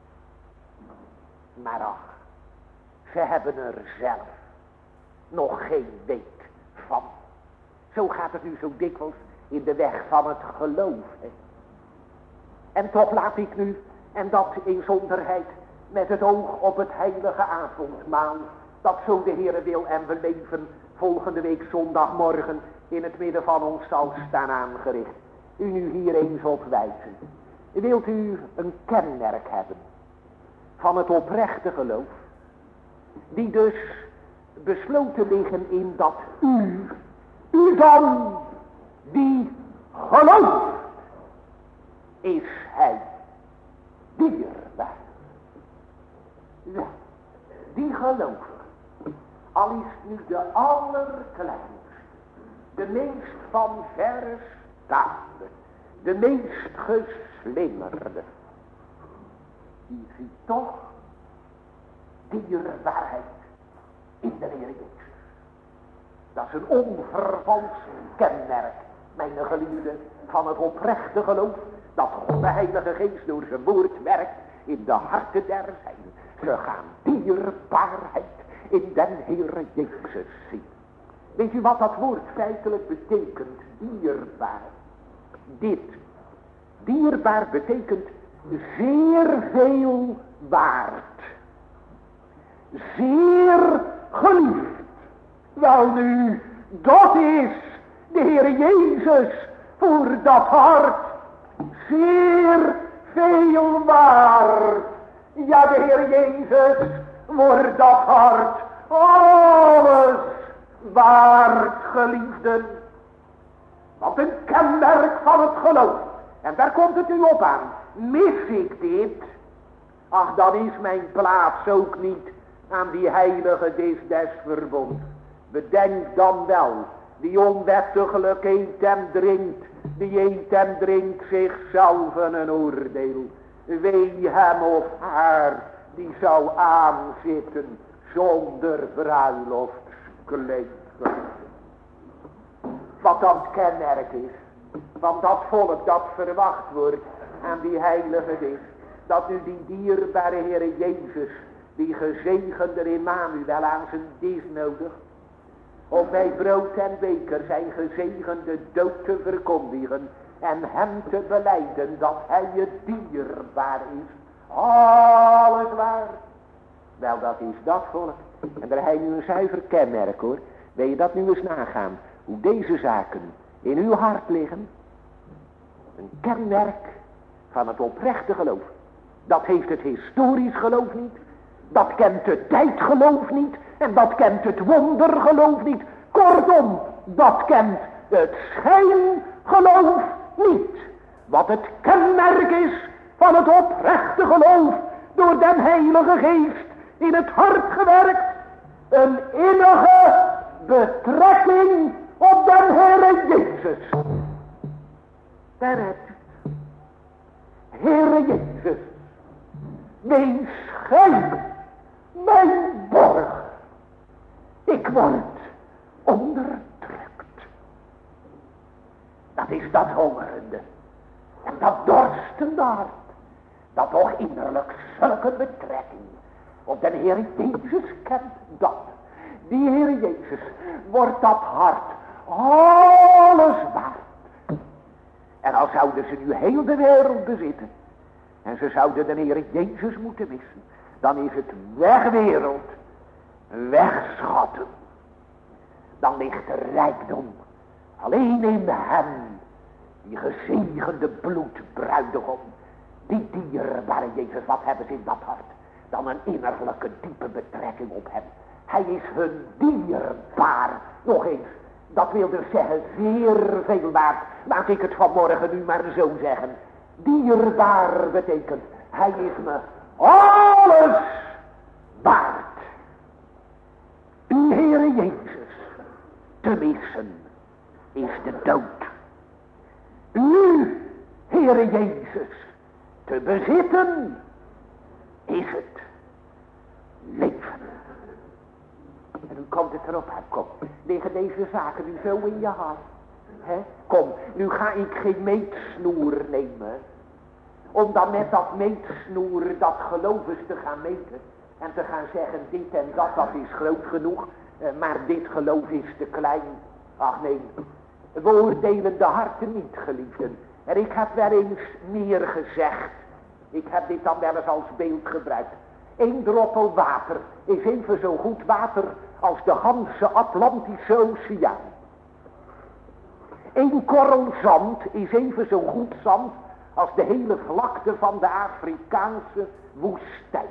Maar ach, ze hebben er zelf nog geen weet van. Zo gaat het nu zo dikwijls in de weg van het geloof. Hè. En toch laat ik nu, en dat in zonderheid, met het oog op het heilige avondmaal, dat zo de Heere wil en we leven volgende week zondagmorgen in het midden van ons zal staan aangericht. U nu hier eens op wijzen. Wilt u een kenmerk hebben van het oprechte geloof, die dus besloten liggen in dat u dan die gelooft, is hij dierbaar. Ja, die gelovige, al is nu de allerkleinste, de meest van verre staande, de meest geslingerde, die ziet toch dierbaarheid in de Heer Jezus. Dat is een onvervalst kenmerk, mijn geliefde, van het oprechte geloof, dat God de Heilige Geest door zijn woord werkt in de harten der zijnen. Ze gaan dierbaarheid in den Heere Jezus zien. Weet u wat dat woord feitelijk betekent? Dierbaar. Dit. Dierbaar betekent zeer veel waard. Zeer geliefd. Welnu, dat is de Heere Jezus voor dat hart zeer veel waard. Ja, de Heer Jezus wordt dat hart alles waard, geliefden. Want een kenmerk van het geloof, en daar komt het u op aan, mis ik dit, ach, dan is mijn plaats ook niet aan die heilige des verbond. Bedenk dan wel, die onwettiglijk eet en drinkt, die eet en drinkt zichzelf een oordeel. Wee hem of haar die zou aanzitten zonder bruiloftskleed. Wat dan het kenmerk is van dat volk dat verwacht wordt aan die heilige is, dat nu die dierbare Heere Jezus, die gezegende Emmanuel aan zijn dis nodig, om bij brood en beker zijn gezegende dood te verkondigen en hem te belijden dat hij het dierbaar is. Alles waar. Wel, dat is dat volk. En daar heb je nu een zuiver kenmerk, hoor. Wil je dat nu eens nagaan? Hoe deze zaken in uw hart liggen. Een kenmerk van het oprechte geloof. Dat heeft het historisch geloof niet. Dat kent het tijdgeloof niet. En dat kent het wondergeloof niet. Kortom, dat kent het schijngeloof niet. Wat het kenmerk is van het oprechte geloof, door den Heilige Geest in het hart gewerkt, een innige betrekking op den Heere Jezus. Daar hebt u. Heere Jezus, wees gij mijn borg. Ik word onderdrukt. Dat is dat hongerende en dat dorstende hart, dat toch innerlijk zulke betrekking op de Heer Jezus kent, dat die Heer Jezus wordt dat hart alles waard. En al zouden ze nu heel de wereld bezitten en ze zouden de Heer Jezus moeten missen, dan is het wegwereld, wegschatten. Dan ligt de rijkdom alleen in hem, die gezegende bloedbruidegom, die dierbare Jezus. Wat hebben ze in dat hart? Dan een innerlijke diepe betrekking op hem. Hij is hun dierbaar. Nog eens, dat wil dus zeggen zeer veel waard. Laat ik het vanmorgen nu maar zo zeggen. Dierbaar betekent, hij is me alles waard. Uw Heere Jezus te missen is de dood. U, Heere Jezus, te bezitten is het leven. En nu komt het erop aan, kom. Liggen deze zaken nu zo in je hart. Hè? Kom, nu ga ik geen meetsnoer nemen. Om dan met dat meetsnoer dat geloof eens te gaan meten. En te gaan zeggen dit en dat is groot genoeg. Maar dit geloof is te klein. Ach nee, we oordelen de harten niet, geliefden. En ik heb wel eens meer gezegd. Ik heb dit dan wel eens als beeld gebruikt. 1 droppel water is even zo goed water als de ganse Atlantische Oceaan. 1 korrel zand is even zo goed zand als de hele vlakte van de Afrikaanse woestijn.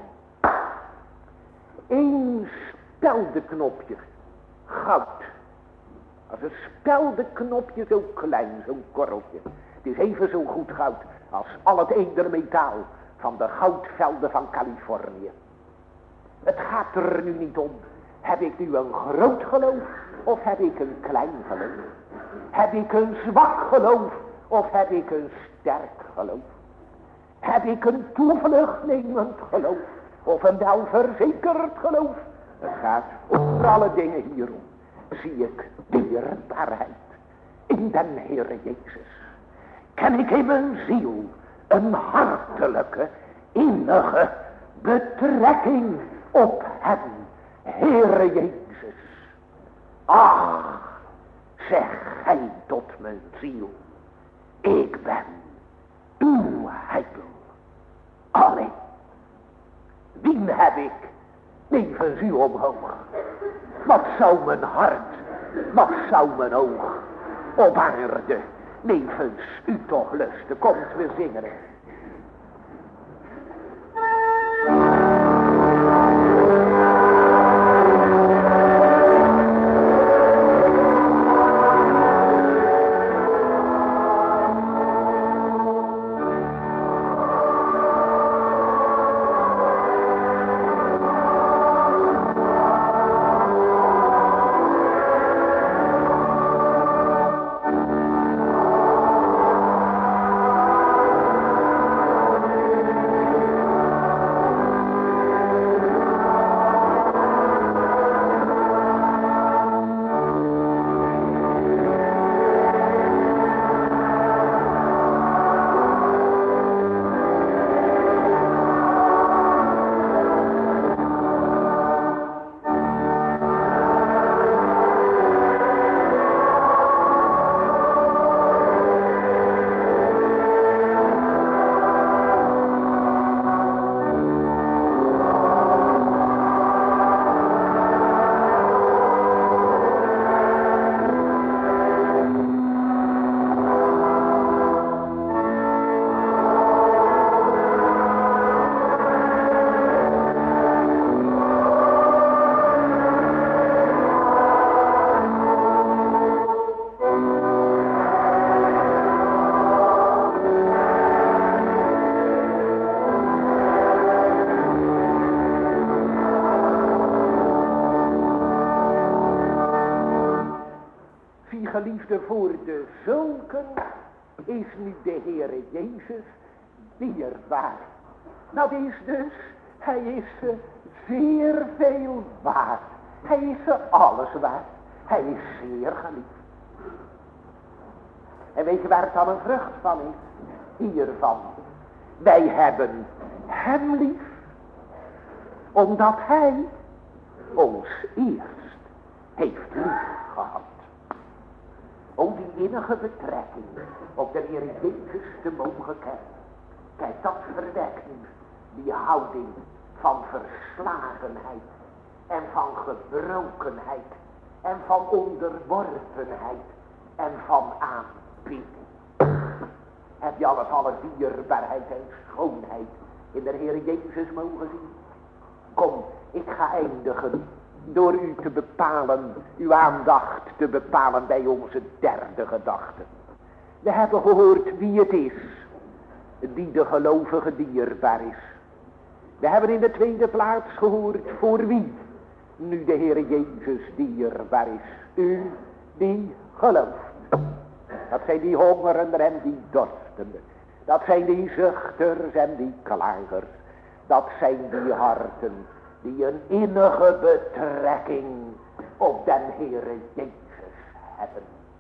1 speldenknopje goud. Als een speldenknopje zo klein, zo'n korreltje. Het is even zo goed goud als al het edelmetaal van de goudvelden van Californië. Het gaat er nu niet om. Heb ik nu een groot geloof of heb ik een klein geloof? Heb ik een zwak geloof of heb ik een sterk geloof? Heb ik een toevluchtnemend geloof of een welverzekerd geloof? Het gaat over alle dingen hierom. Zie ik dierbaarheid in den Heere Jezus. Ken ik in mijn ziel een hartelijke, innige betrekking op hem, Heere Jezus. Ach, zeg hij tot mijn ziel, ik ben uw heil. Allee, wien heb ik nevens u omhoog? Wat zou mijn hart, wat zou mijn oog op aarde nevens u toch lusten? Komt, we zingen het. Geliefde, voor de zulken is nu de Heere Jezus dierbaar. Dat is dus, hij is zeer veel waard. Hij is alles waard. Hij is zeer geliefd. En weet je waar het dan een vrucht van is? Hiervan. Wij hebben hem lief, omdat hij ons eerst heeft lief gehad. O, die innige betrekking op de Heer Jezus te mogen kennen. Kijk, dat verwekt nu die houding van verslagenheid en van gebrokenheid en van onderworpenheid en van aanbidding. Heb je alle dierbaarheid en schoonheid in de Heer Jezus mogen zien? Kom, ik ga eindigen door u te bepalen, uw aandacht te bepalen bij onze derde gedachte. We hebben gehoord wie het is die de gelovige dierbaar is. We hebben in de tweede plaats gehoord voor wie nu de Heer Jezus dierbaar is. U die gelooft. Dat zijn die hongerenden en die dorstenden. Dat zijn die zuchters en die klagers. Dat zijn die harten die een innige betrekking op den Heere Jezus hebben.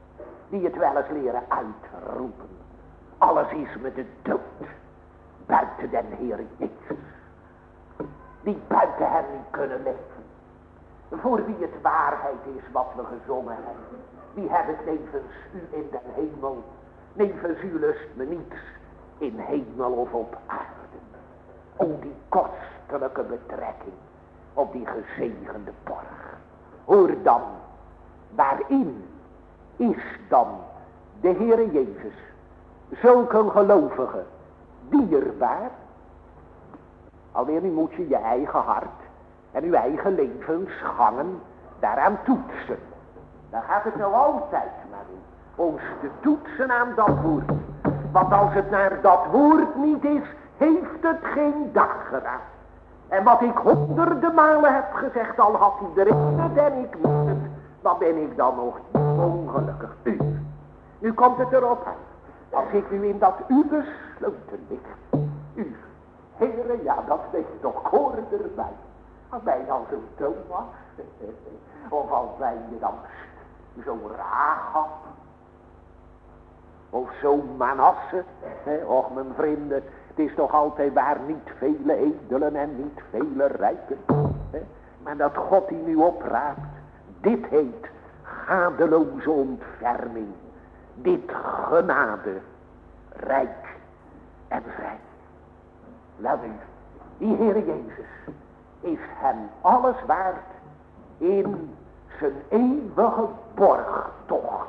die het wel eens leren uitroepen. Alles is me de dood, buiten den Heer Jezus. Die buiten hem niet kunnen leven. Voor wie het waarheid is wat we gezongen hebben. Die heb ik nevens u in den hemel. Nevens u lust me niets in hemel of op aarde. O die kostelijke betrekking op die gezegende borg. Hoor dan, waarin is dan de Heere Jezus zulke een gelovige dierbaar? Alweer nu moet je je eigen hart en uw eigen levensgangen daaraan toetsen. Daar gaat het nou altijd maar in. Ons te toetsen aan dat woord. Want als het naar dat woord niet is, heeft het geen dag gedaan. En wat ik honderden malen heb gezegd, al had iedereen het en ik moet het, dan ben ik dan nog ongelukkig. Nu komt het erop aan. Als ik u in dat u besloten ligt. U, Heere, ja, dat weet toch koren erbij. Als wij dan zo'n toon was. Of als wij je dan zo'n Rahab. Of zo'n Manasse. Och, mijn vrienden. Het is toch altijd waar niet vele edelen en niet vele rijken. Maar dat God die nu opraapt. Dit heet gadeloze ontferming. Dit genade. Rijk en vrij. Wel nu. Die Heere Jezus is hem alles waard in zijn eeuwige borgtocht.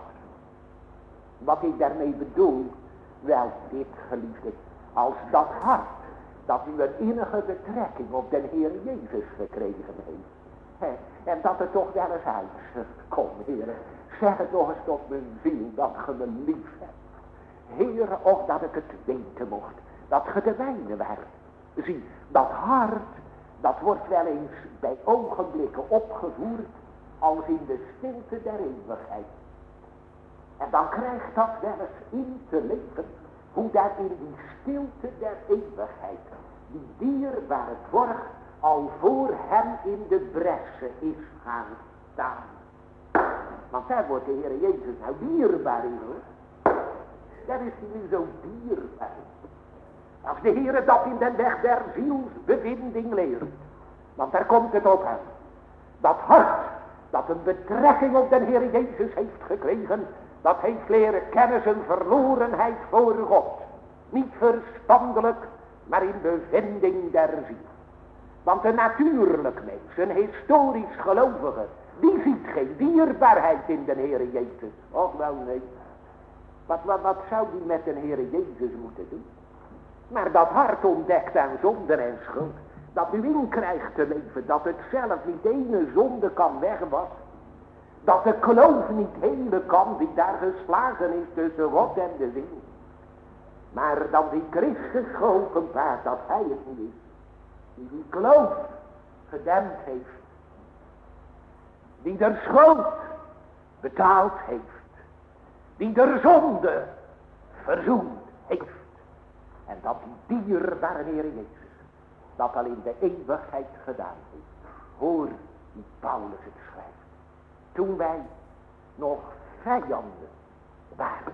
Wat ik daarmee bedoel, wel dit geliefde, als dat hart dat u een innige betrekking op den Heer Jezus gekregen heeft. En dat het toch wel eens uitzegt, kom Heere, zeg het nog eens tot mijn ziel dat ge me lief hebt. Heere, of dat ik het weten mocht, dat ge de mijne waart. Zie, dat hart, dat wordt wel eens bij ogenblikken opgevoerd als in de stilte der eeuwigheid. En dan krijgt dat wel eens in te leven hoe daar in die stilte der eeuwigheid die dierbare borg al voor hem in de bressen is gaan staan. Want daar wordt de Heer Jezus nou dierbaar in, hoor. Daar is hij nu zo dierbaar in. Als de Heer dat in den weg der zielsbevinding leert. Want daar komt het op aan. Dat hart dat een betrekking op den Heer Jezus heeft gekregen. Dat heeft leren kennen zijn verlorenheid voor God. Niet verstandelijk, maar in bevinding der ziel. Want een natuurlijk mens, een historisch gelovige, die ziet geen dierbaarheid in den Heere Jezus. Och wel nee. Wat zou die met den Heere Jezus moeten doen? Maar dat hart ontdekt aan zonde en schuld. Dat u in krijgt te leven. Dat het zelf niet ene zonde kan wegwassen. Dat de kloof niet hele kan die daar geslagen is tussen God en de ziel. Maar dan die Christus geopenbaard dat hij het niet is. Die kloof gedempt heeft. Die de schuld betaald heeft. Die de zonde verzoend heeft. En dat die dierbare Heer Jezus dat al in de eeuwigheid gedaan heeft. Hoor die Paulus het schrijft. Toen wij nog vijanden waren.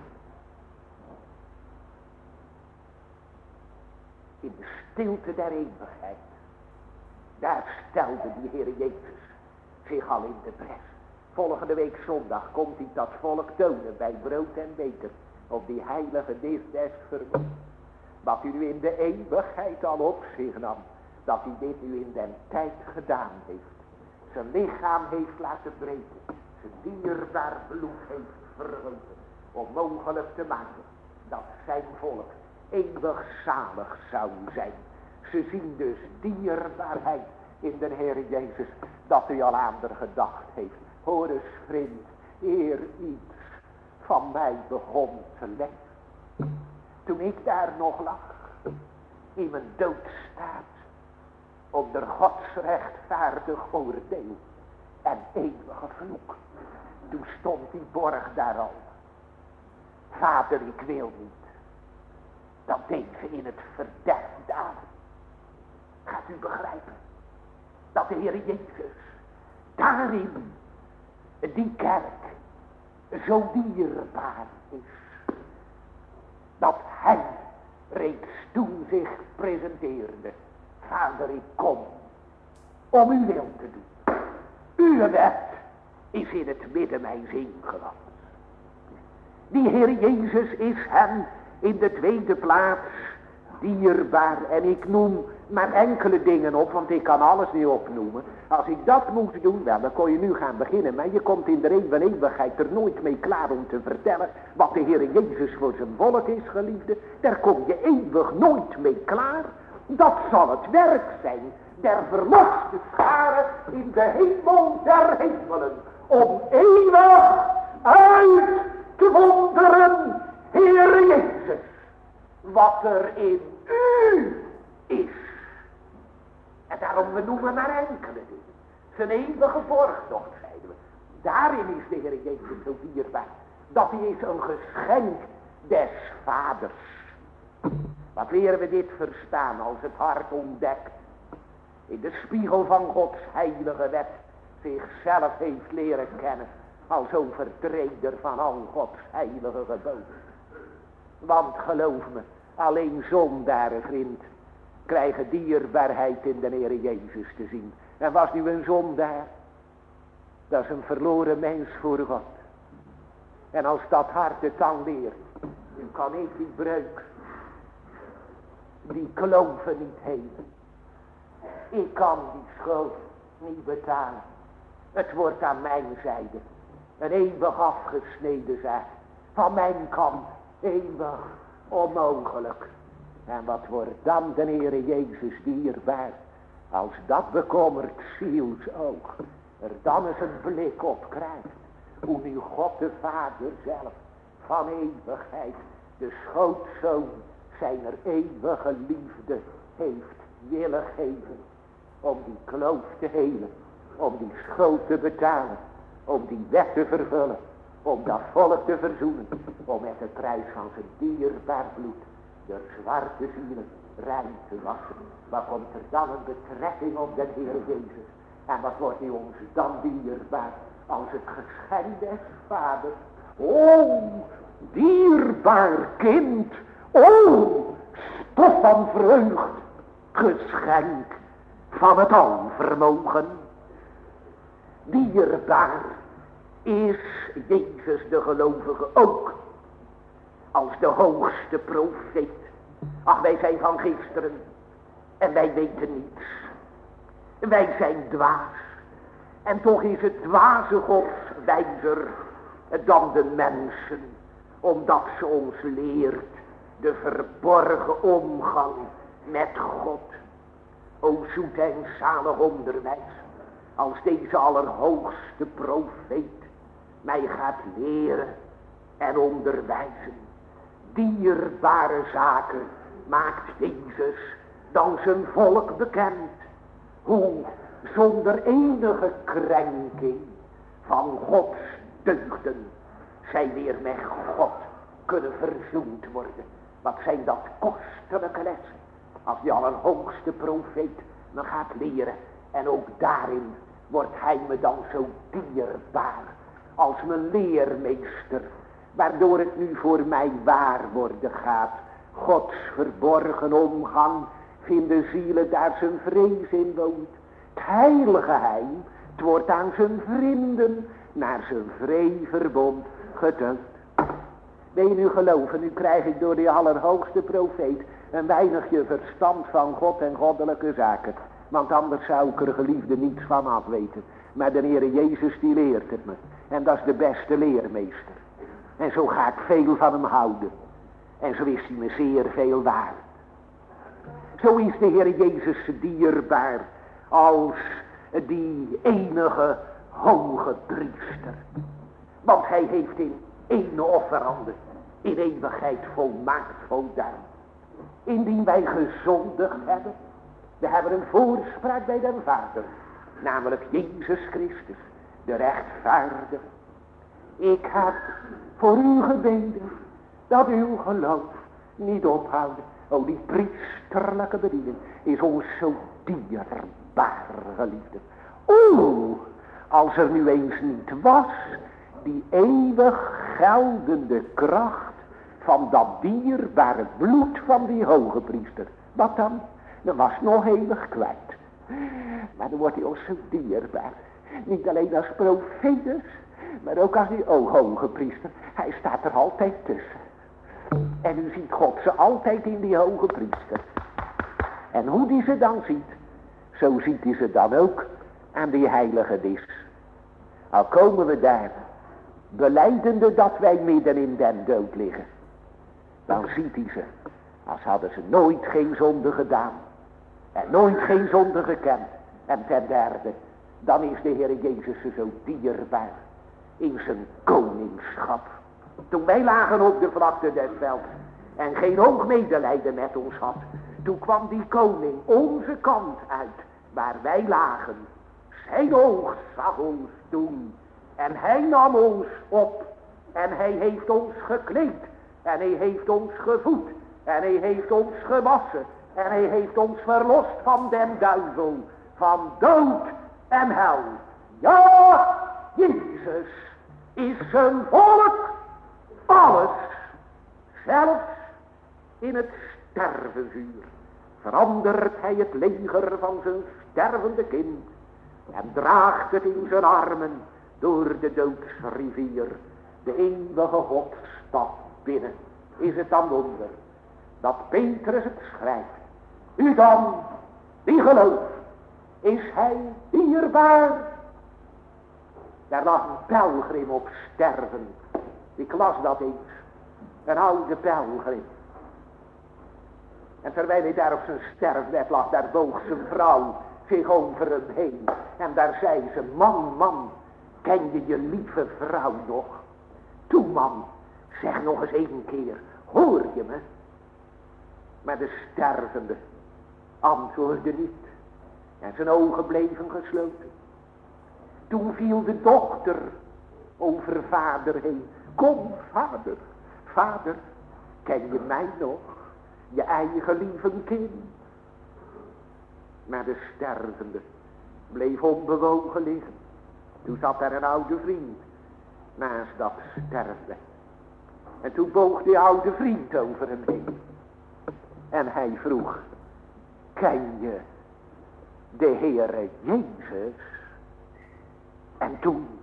In de stilte der eeuwigheid. Daar stelde die Heer Jezus zich al in de bres. Volgende week zondag komt hij dat volk tonen bij brood en beker. Op die heilige dis des verbonds. Wat u nu in de eeuwigheid al op zich nam. Dat hij dit nu in den tijd gedaan heeft. Zijn lichaam heeft laten breken. Zijn dierbaar bloed heeft vergoten. Om mogelijk te maken dat zijn volk eeuwig zalig zou zijn. Ze zien dus dierbaarheid in de Heer Jezus. Dat hij al aan er gedacht heeft. Hoor eens vriend, eer iets van mij begon te leven. Toen ik daar nog lag. In mijn doodstaat. Onder Gods rechtvaardig oordeel. En eeuwige vloek. Toen stond die borg daar al. Vader, ik wil niet dat deze in het verderf dalen. Gaat u begrijpen dat de Heer Jezus daarin die kerk zo dierbaar is, dat hij reeds toen zich presenteerde. Vader, ik kom om uw wil te doen. Uw wet is in het midden mijns ingeland. Die Heer Jezus is hem in de tweede plaats dierbaar. En ik noem maar enkele dingen op, want ik kan alles niet opnoemen. Als ik dat moest doen, wel, dan kon je nu gaan beginnen. Maar je komt in de eeuwigheid er nooit mee klaar om te vertellen wat de Heer Jezus voor zijn volk is, geliefde. Daar kom je eeuwig nooit mee klaar. Dat zal het werk zijn der verloste scharen in de hemel der hemelen. Om eeuwig uit te wonderen, Heer Jezus, wat er in u is. En daarom, we noemen maar enkele dingen. Zijn eeuwige borgtocht, zeiden we. Daarin is de Heer Jezus zo dierbaar. Dat hij is een geschenk des Vaders. Wat leren we dit verstaan als het hart ontdekt, in de spiegel van Gods heilige wet, zichzelf heeft leren kennen als overtreder van al Gods heilige geboden. Want geloof me, alleen zondaren, vriend, krijgen dierbaarheid in de Heer Jezus te zien. En was nu een zondaar, dat is een verloren mens voor God. En als dat hart het dan leert, dan kan ik die breuk, die kloven niet heen. Ik kan die schuld niet betalen. Het wordt aan mijn zijde een eeuwig afgesneden zaak. Van mijn kant eeuwig onmogelijk. En wat wordt dan de Heere Jezus dierbaar, als dat bekommerd zielsoog er dan eens een blik op krijgt. Hoe nu God de Vader zelf van eeuwigheid de schootzoon zijner eeuwige liefde heeft willen geven. Om die kloof te helen, om die schuld te betalen, om die wet te vervullen, om dat volk te verzoenen, om met de prijs van zijn dierbaar bloed de zwarte zielen rein te wassen. Wat komt er dan een betrekking op de Heer Jezus? En wat wordt nu ons dan dierbaar als het geschenk des Vaders? O, dierbaar kind, o, stof van vreugd, geschenk van het alvermogen. Dierbaar is Jezus de gelovige ook als de hoogste profeet. Ach, wij zijn van gisteren en wij weten niets. Wij zijn dwaas. En toch is het dwaze Gods wijzer dan de mensen, omdat ze ons leert de verborgen omgang met God. O zoet en zalig onderwijs, als deze allerhoogste profeet mij gaat leren en onderwijzen. Dierbare zaken maakt Jezus dan zijn volk bekend. Hoe zonder enige krenking van Gods deugden zij weer met God kunnen verzoend worden. Wat zijn dat kostelijke lessen, als die allerhoogste profeet me gaat leren. En ook daarin wordt hij me dan zo dierbaar als mijn leermeester, waardoor het nu voor mij waar worden gaat. Gods verborgen omgang vinden zielen daar zijn vrees in woont. Het heilige geheim, het wordt aan zijn vrienden naar zijn vree verbond getoond. Wil je nu geloven, nu krijg ik door die allerhoogste profeet een weinigje verstand van God en goddelijke zaken. Want anders zou ik er, geliefde, niets van af weten. Maar de Heere Jezus die leert het me. En dat is de beste leermeester. En zo ga ik veel van hem houden. En zo is hij me zeer veel waard. Zo is de Heer Jezus dierbaar als die enige hoge priester. Want hij heeft in ene offerande in eeuwigheid volmaakt voldaan. Indien wij gezondigd hebben, we hebben een voorspraak bij den Vader, namelijk Jezus Christus, de rechtvaardige. Ik heb voor u gebeden dat uw geloof niet ophoudt. O, die priesterlijke bediening is ons zo dierbaar, geliefde. O, als er nu eens niet was die eeuwig geldende kracht van dat dierbare bloed van die hoge priester. Wat dan? Dat was nog eeuwig kwijt. Maar dan wordt hij ons zo dierbaar. Niet alleen als profeet, maar ook als die hoge priester. Hij staat er altijd tussen. En u ziet God ze altijd in die hoge priester. En hoe die ze dan ziet, zo ziet hij ze dan ook aan die heilige dis. Al komen we daar, belijdende dat wij midden in den dood liggen. Dan ziet hij ze, als hadden ze nooit geen zonde gedaan. En nooit geen zonde gekend. En ten derde, dan is de Heer Jezus ze zo dierbaar in zijn koningschap. Toen wij lagen op de vlakte des velds en geen oog medelijden met ons had, toen kwam die koning onze kant uit, waar wij lagen. Zijn oog zag ons toen en hij nam ons op en hij heeft ons gekleed en hij heeft ons gevoed en hij heeft ons gewassen en hij heeft ons verlost van den duivel, van dood en hel. Ja, Jezus is zijn volk alles, zelfs in het stervenvuur verandert hij het leger van zijn stervende kind en draagt het in zijn armen door de doodsrivier, de eeuwige Godstad binnen. Is het dan wonder dat Petrus het schrijft? U dan, die gelooft, is hij dierbaar? Daar lag een pelgrim op sterven. Ik las dat eens. Een oude pelgrim. En terwijl hij daar op zijn sterfbed lag, daar boog zijn vrouw zich over hem heen. En daar zei ze, man, ken je je lieve vrouw nog? Toe man, zeg nog eens 1 keer, hoor je me? Maar de stervende antwoordde niet. En zijn ogen bleven gesloten. Toen viel de dochter over vader heen. Kom vader, ken je mij nog? Je eigen lieve kind. Maar de stervende bleef onbewogen liggen. Toen zat er een oude vriend naast dat sterfbed. En toen boog die oude vriend over hem heen. En hij vroeg, ken je de Heere Jezus? En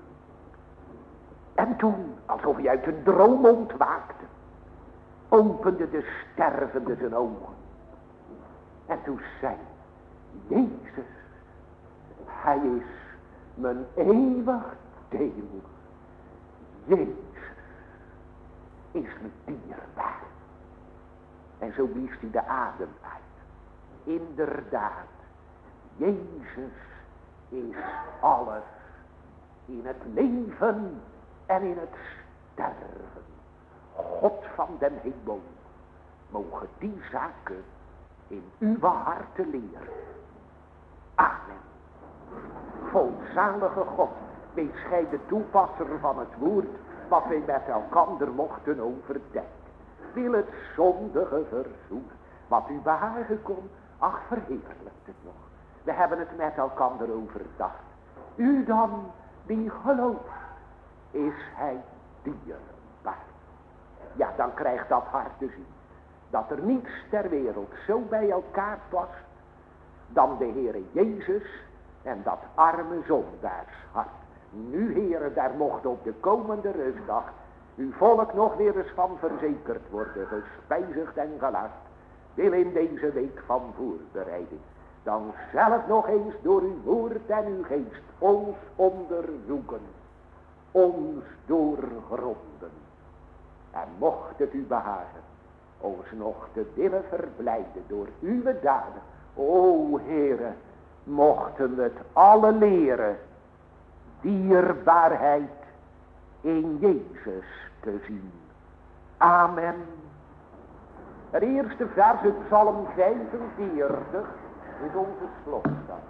toen, alsof hij uit een droom ontwaakte, opende de stervende zijn ogen. En toen zei, Jezus, hij is mijn eeuwig deel. Jezus is me dierbaar. En zo blies hij de adem uit. Inderdaad, Jezus is alles. In het leven en in het sterven. God van den hemel, mogen die zaken in uw harten leren. Amen. Volzalige God, wees gij de toepasser van het woord, wat wij met elkander mochten overdenken. Wil het zondige verzoenen, wat u behagen kon, ach verheerlijkt het nog. We hebben het met elkander overdacht. U dan, die gelooft, is hij dierbaar. Ja, dan krijgt dat hart te zien, dat er niets ter wereld zo bij elkaar past, dan de Heere Jezus en dat arme zondaarshart. Nu, Heere, daar mocht op de komende rustdag uw volk nog weer eens van verzekerd worden, gespijzigd en gelast. Wil in deze week van voorbereiding dan zelf nog eens door uw woord en uw geest ons onderzoeken, ons doorgronden. En mocht het u behagen ons nog te willen verblijden door uw daden. O Heere, mochten we het alle leren, dierbaarheid in Jezus te zien. Amen. Het eerste vers uit Psalm 45 is onze slotstad.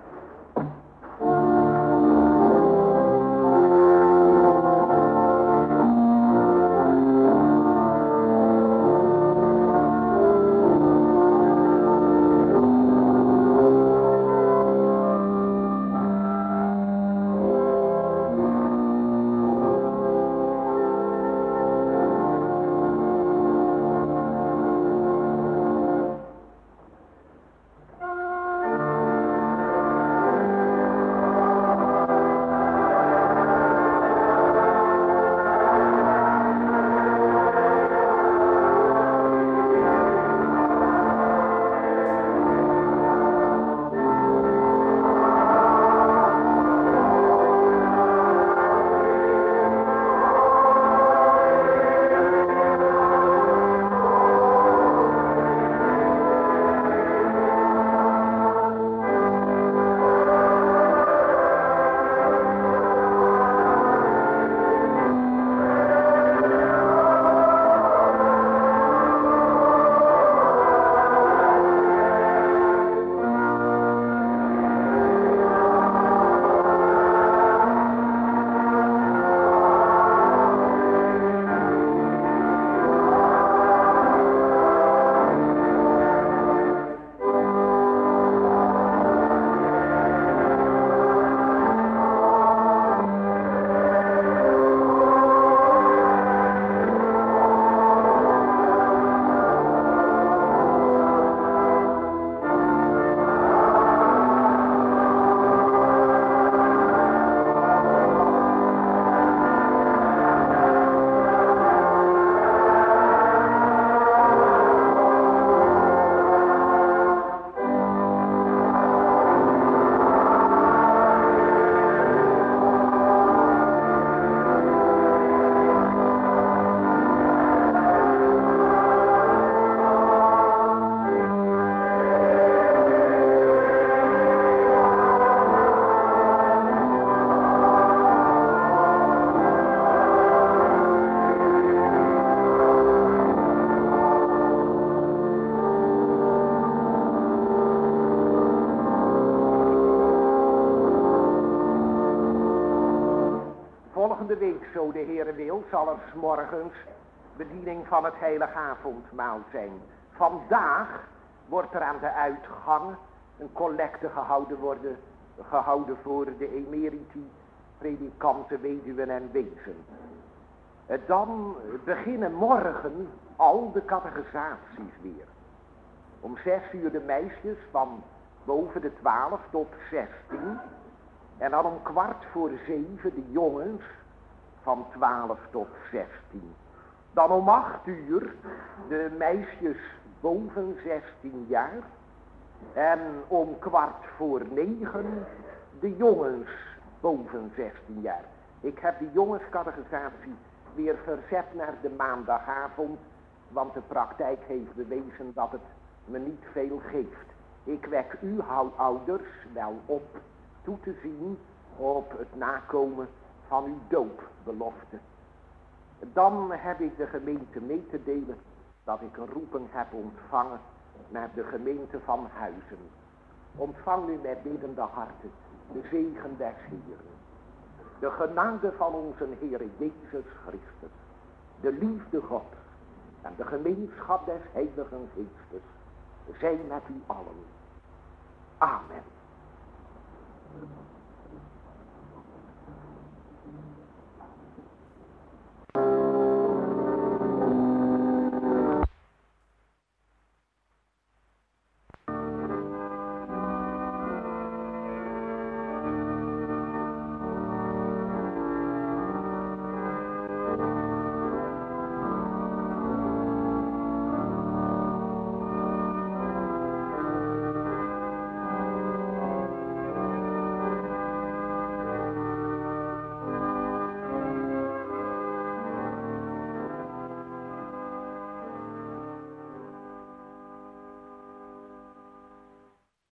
volgende week, zo de Heere wil, zal er 's morgens bediening van het heilige avondmaal zijn. Vandaag wordt er aan de uitgang een collecte gehouden voor de emeriti, predikanten, weduwen en wezen. Dan beginnen morgen al de catechisaties weer. Om 6 uur de meisjes van boven de 12 tot 16. En dan om 6:15 de jongens van 12 tot 16. Dan om 8 uur de meisjes boven 16 jaar. En om 8:45 de jongens boven 16 jaar. Ik heb die jongenscatechisatie weer verzet naar de maandagavond. Want de praktijk heeft bewezen dat het me niet veel geeft. Ik wek u ouders wel op toe te zien op het nakomen van uw doopbelofte. Dan heb ik de gemeente mee te delen dat ik een roeping heb ontvangen naar de gemeente van Huizen. Ontvang u met biddende harten de zegen des Heeren. De genade van onze Heere Jezus Christus, de liefde Gods en de gemeenschap des Heiligen Geestes zijn met u allen. Amen.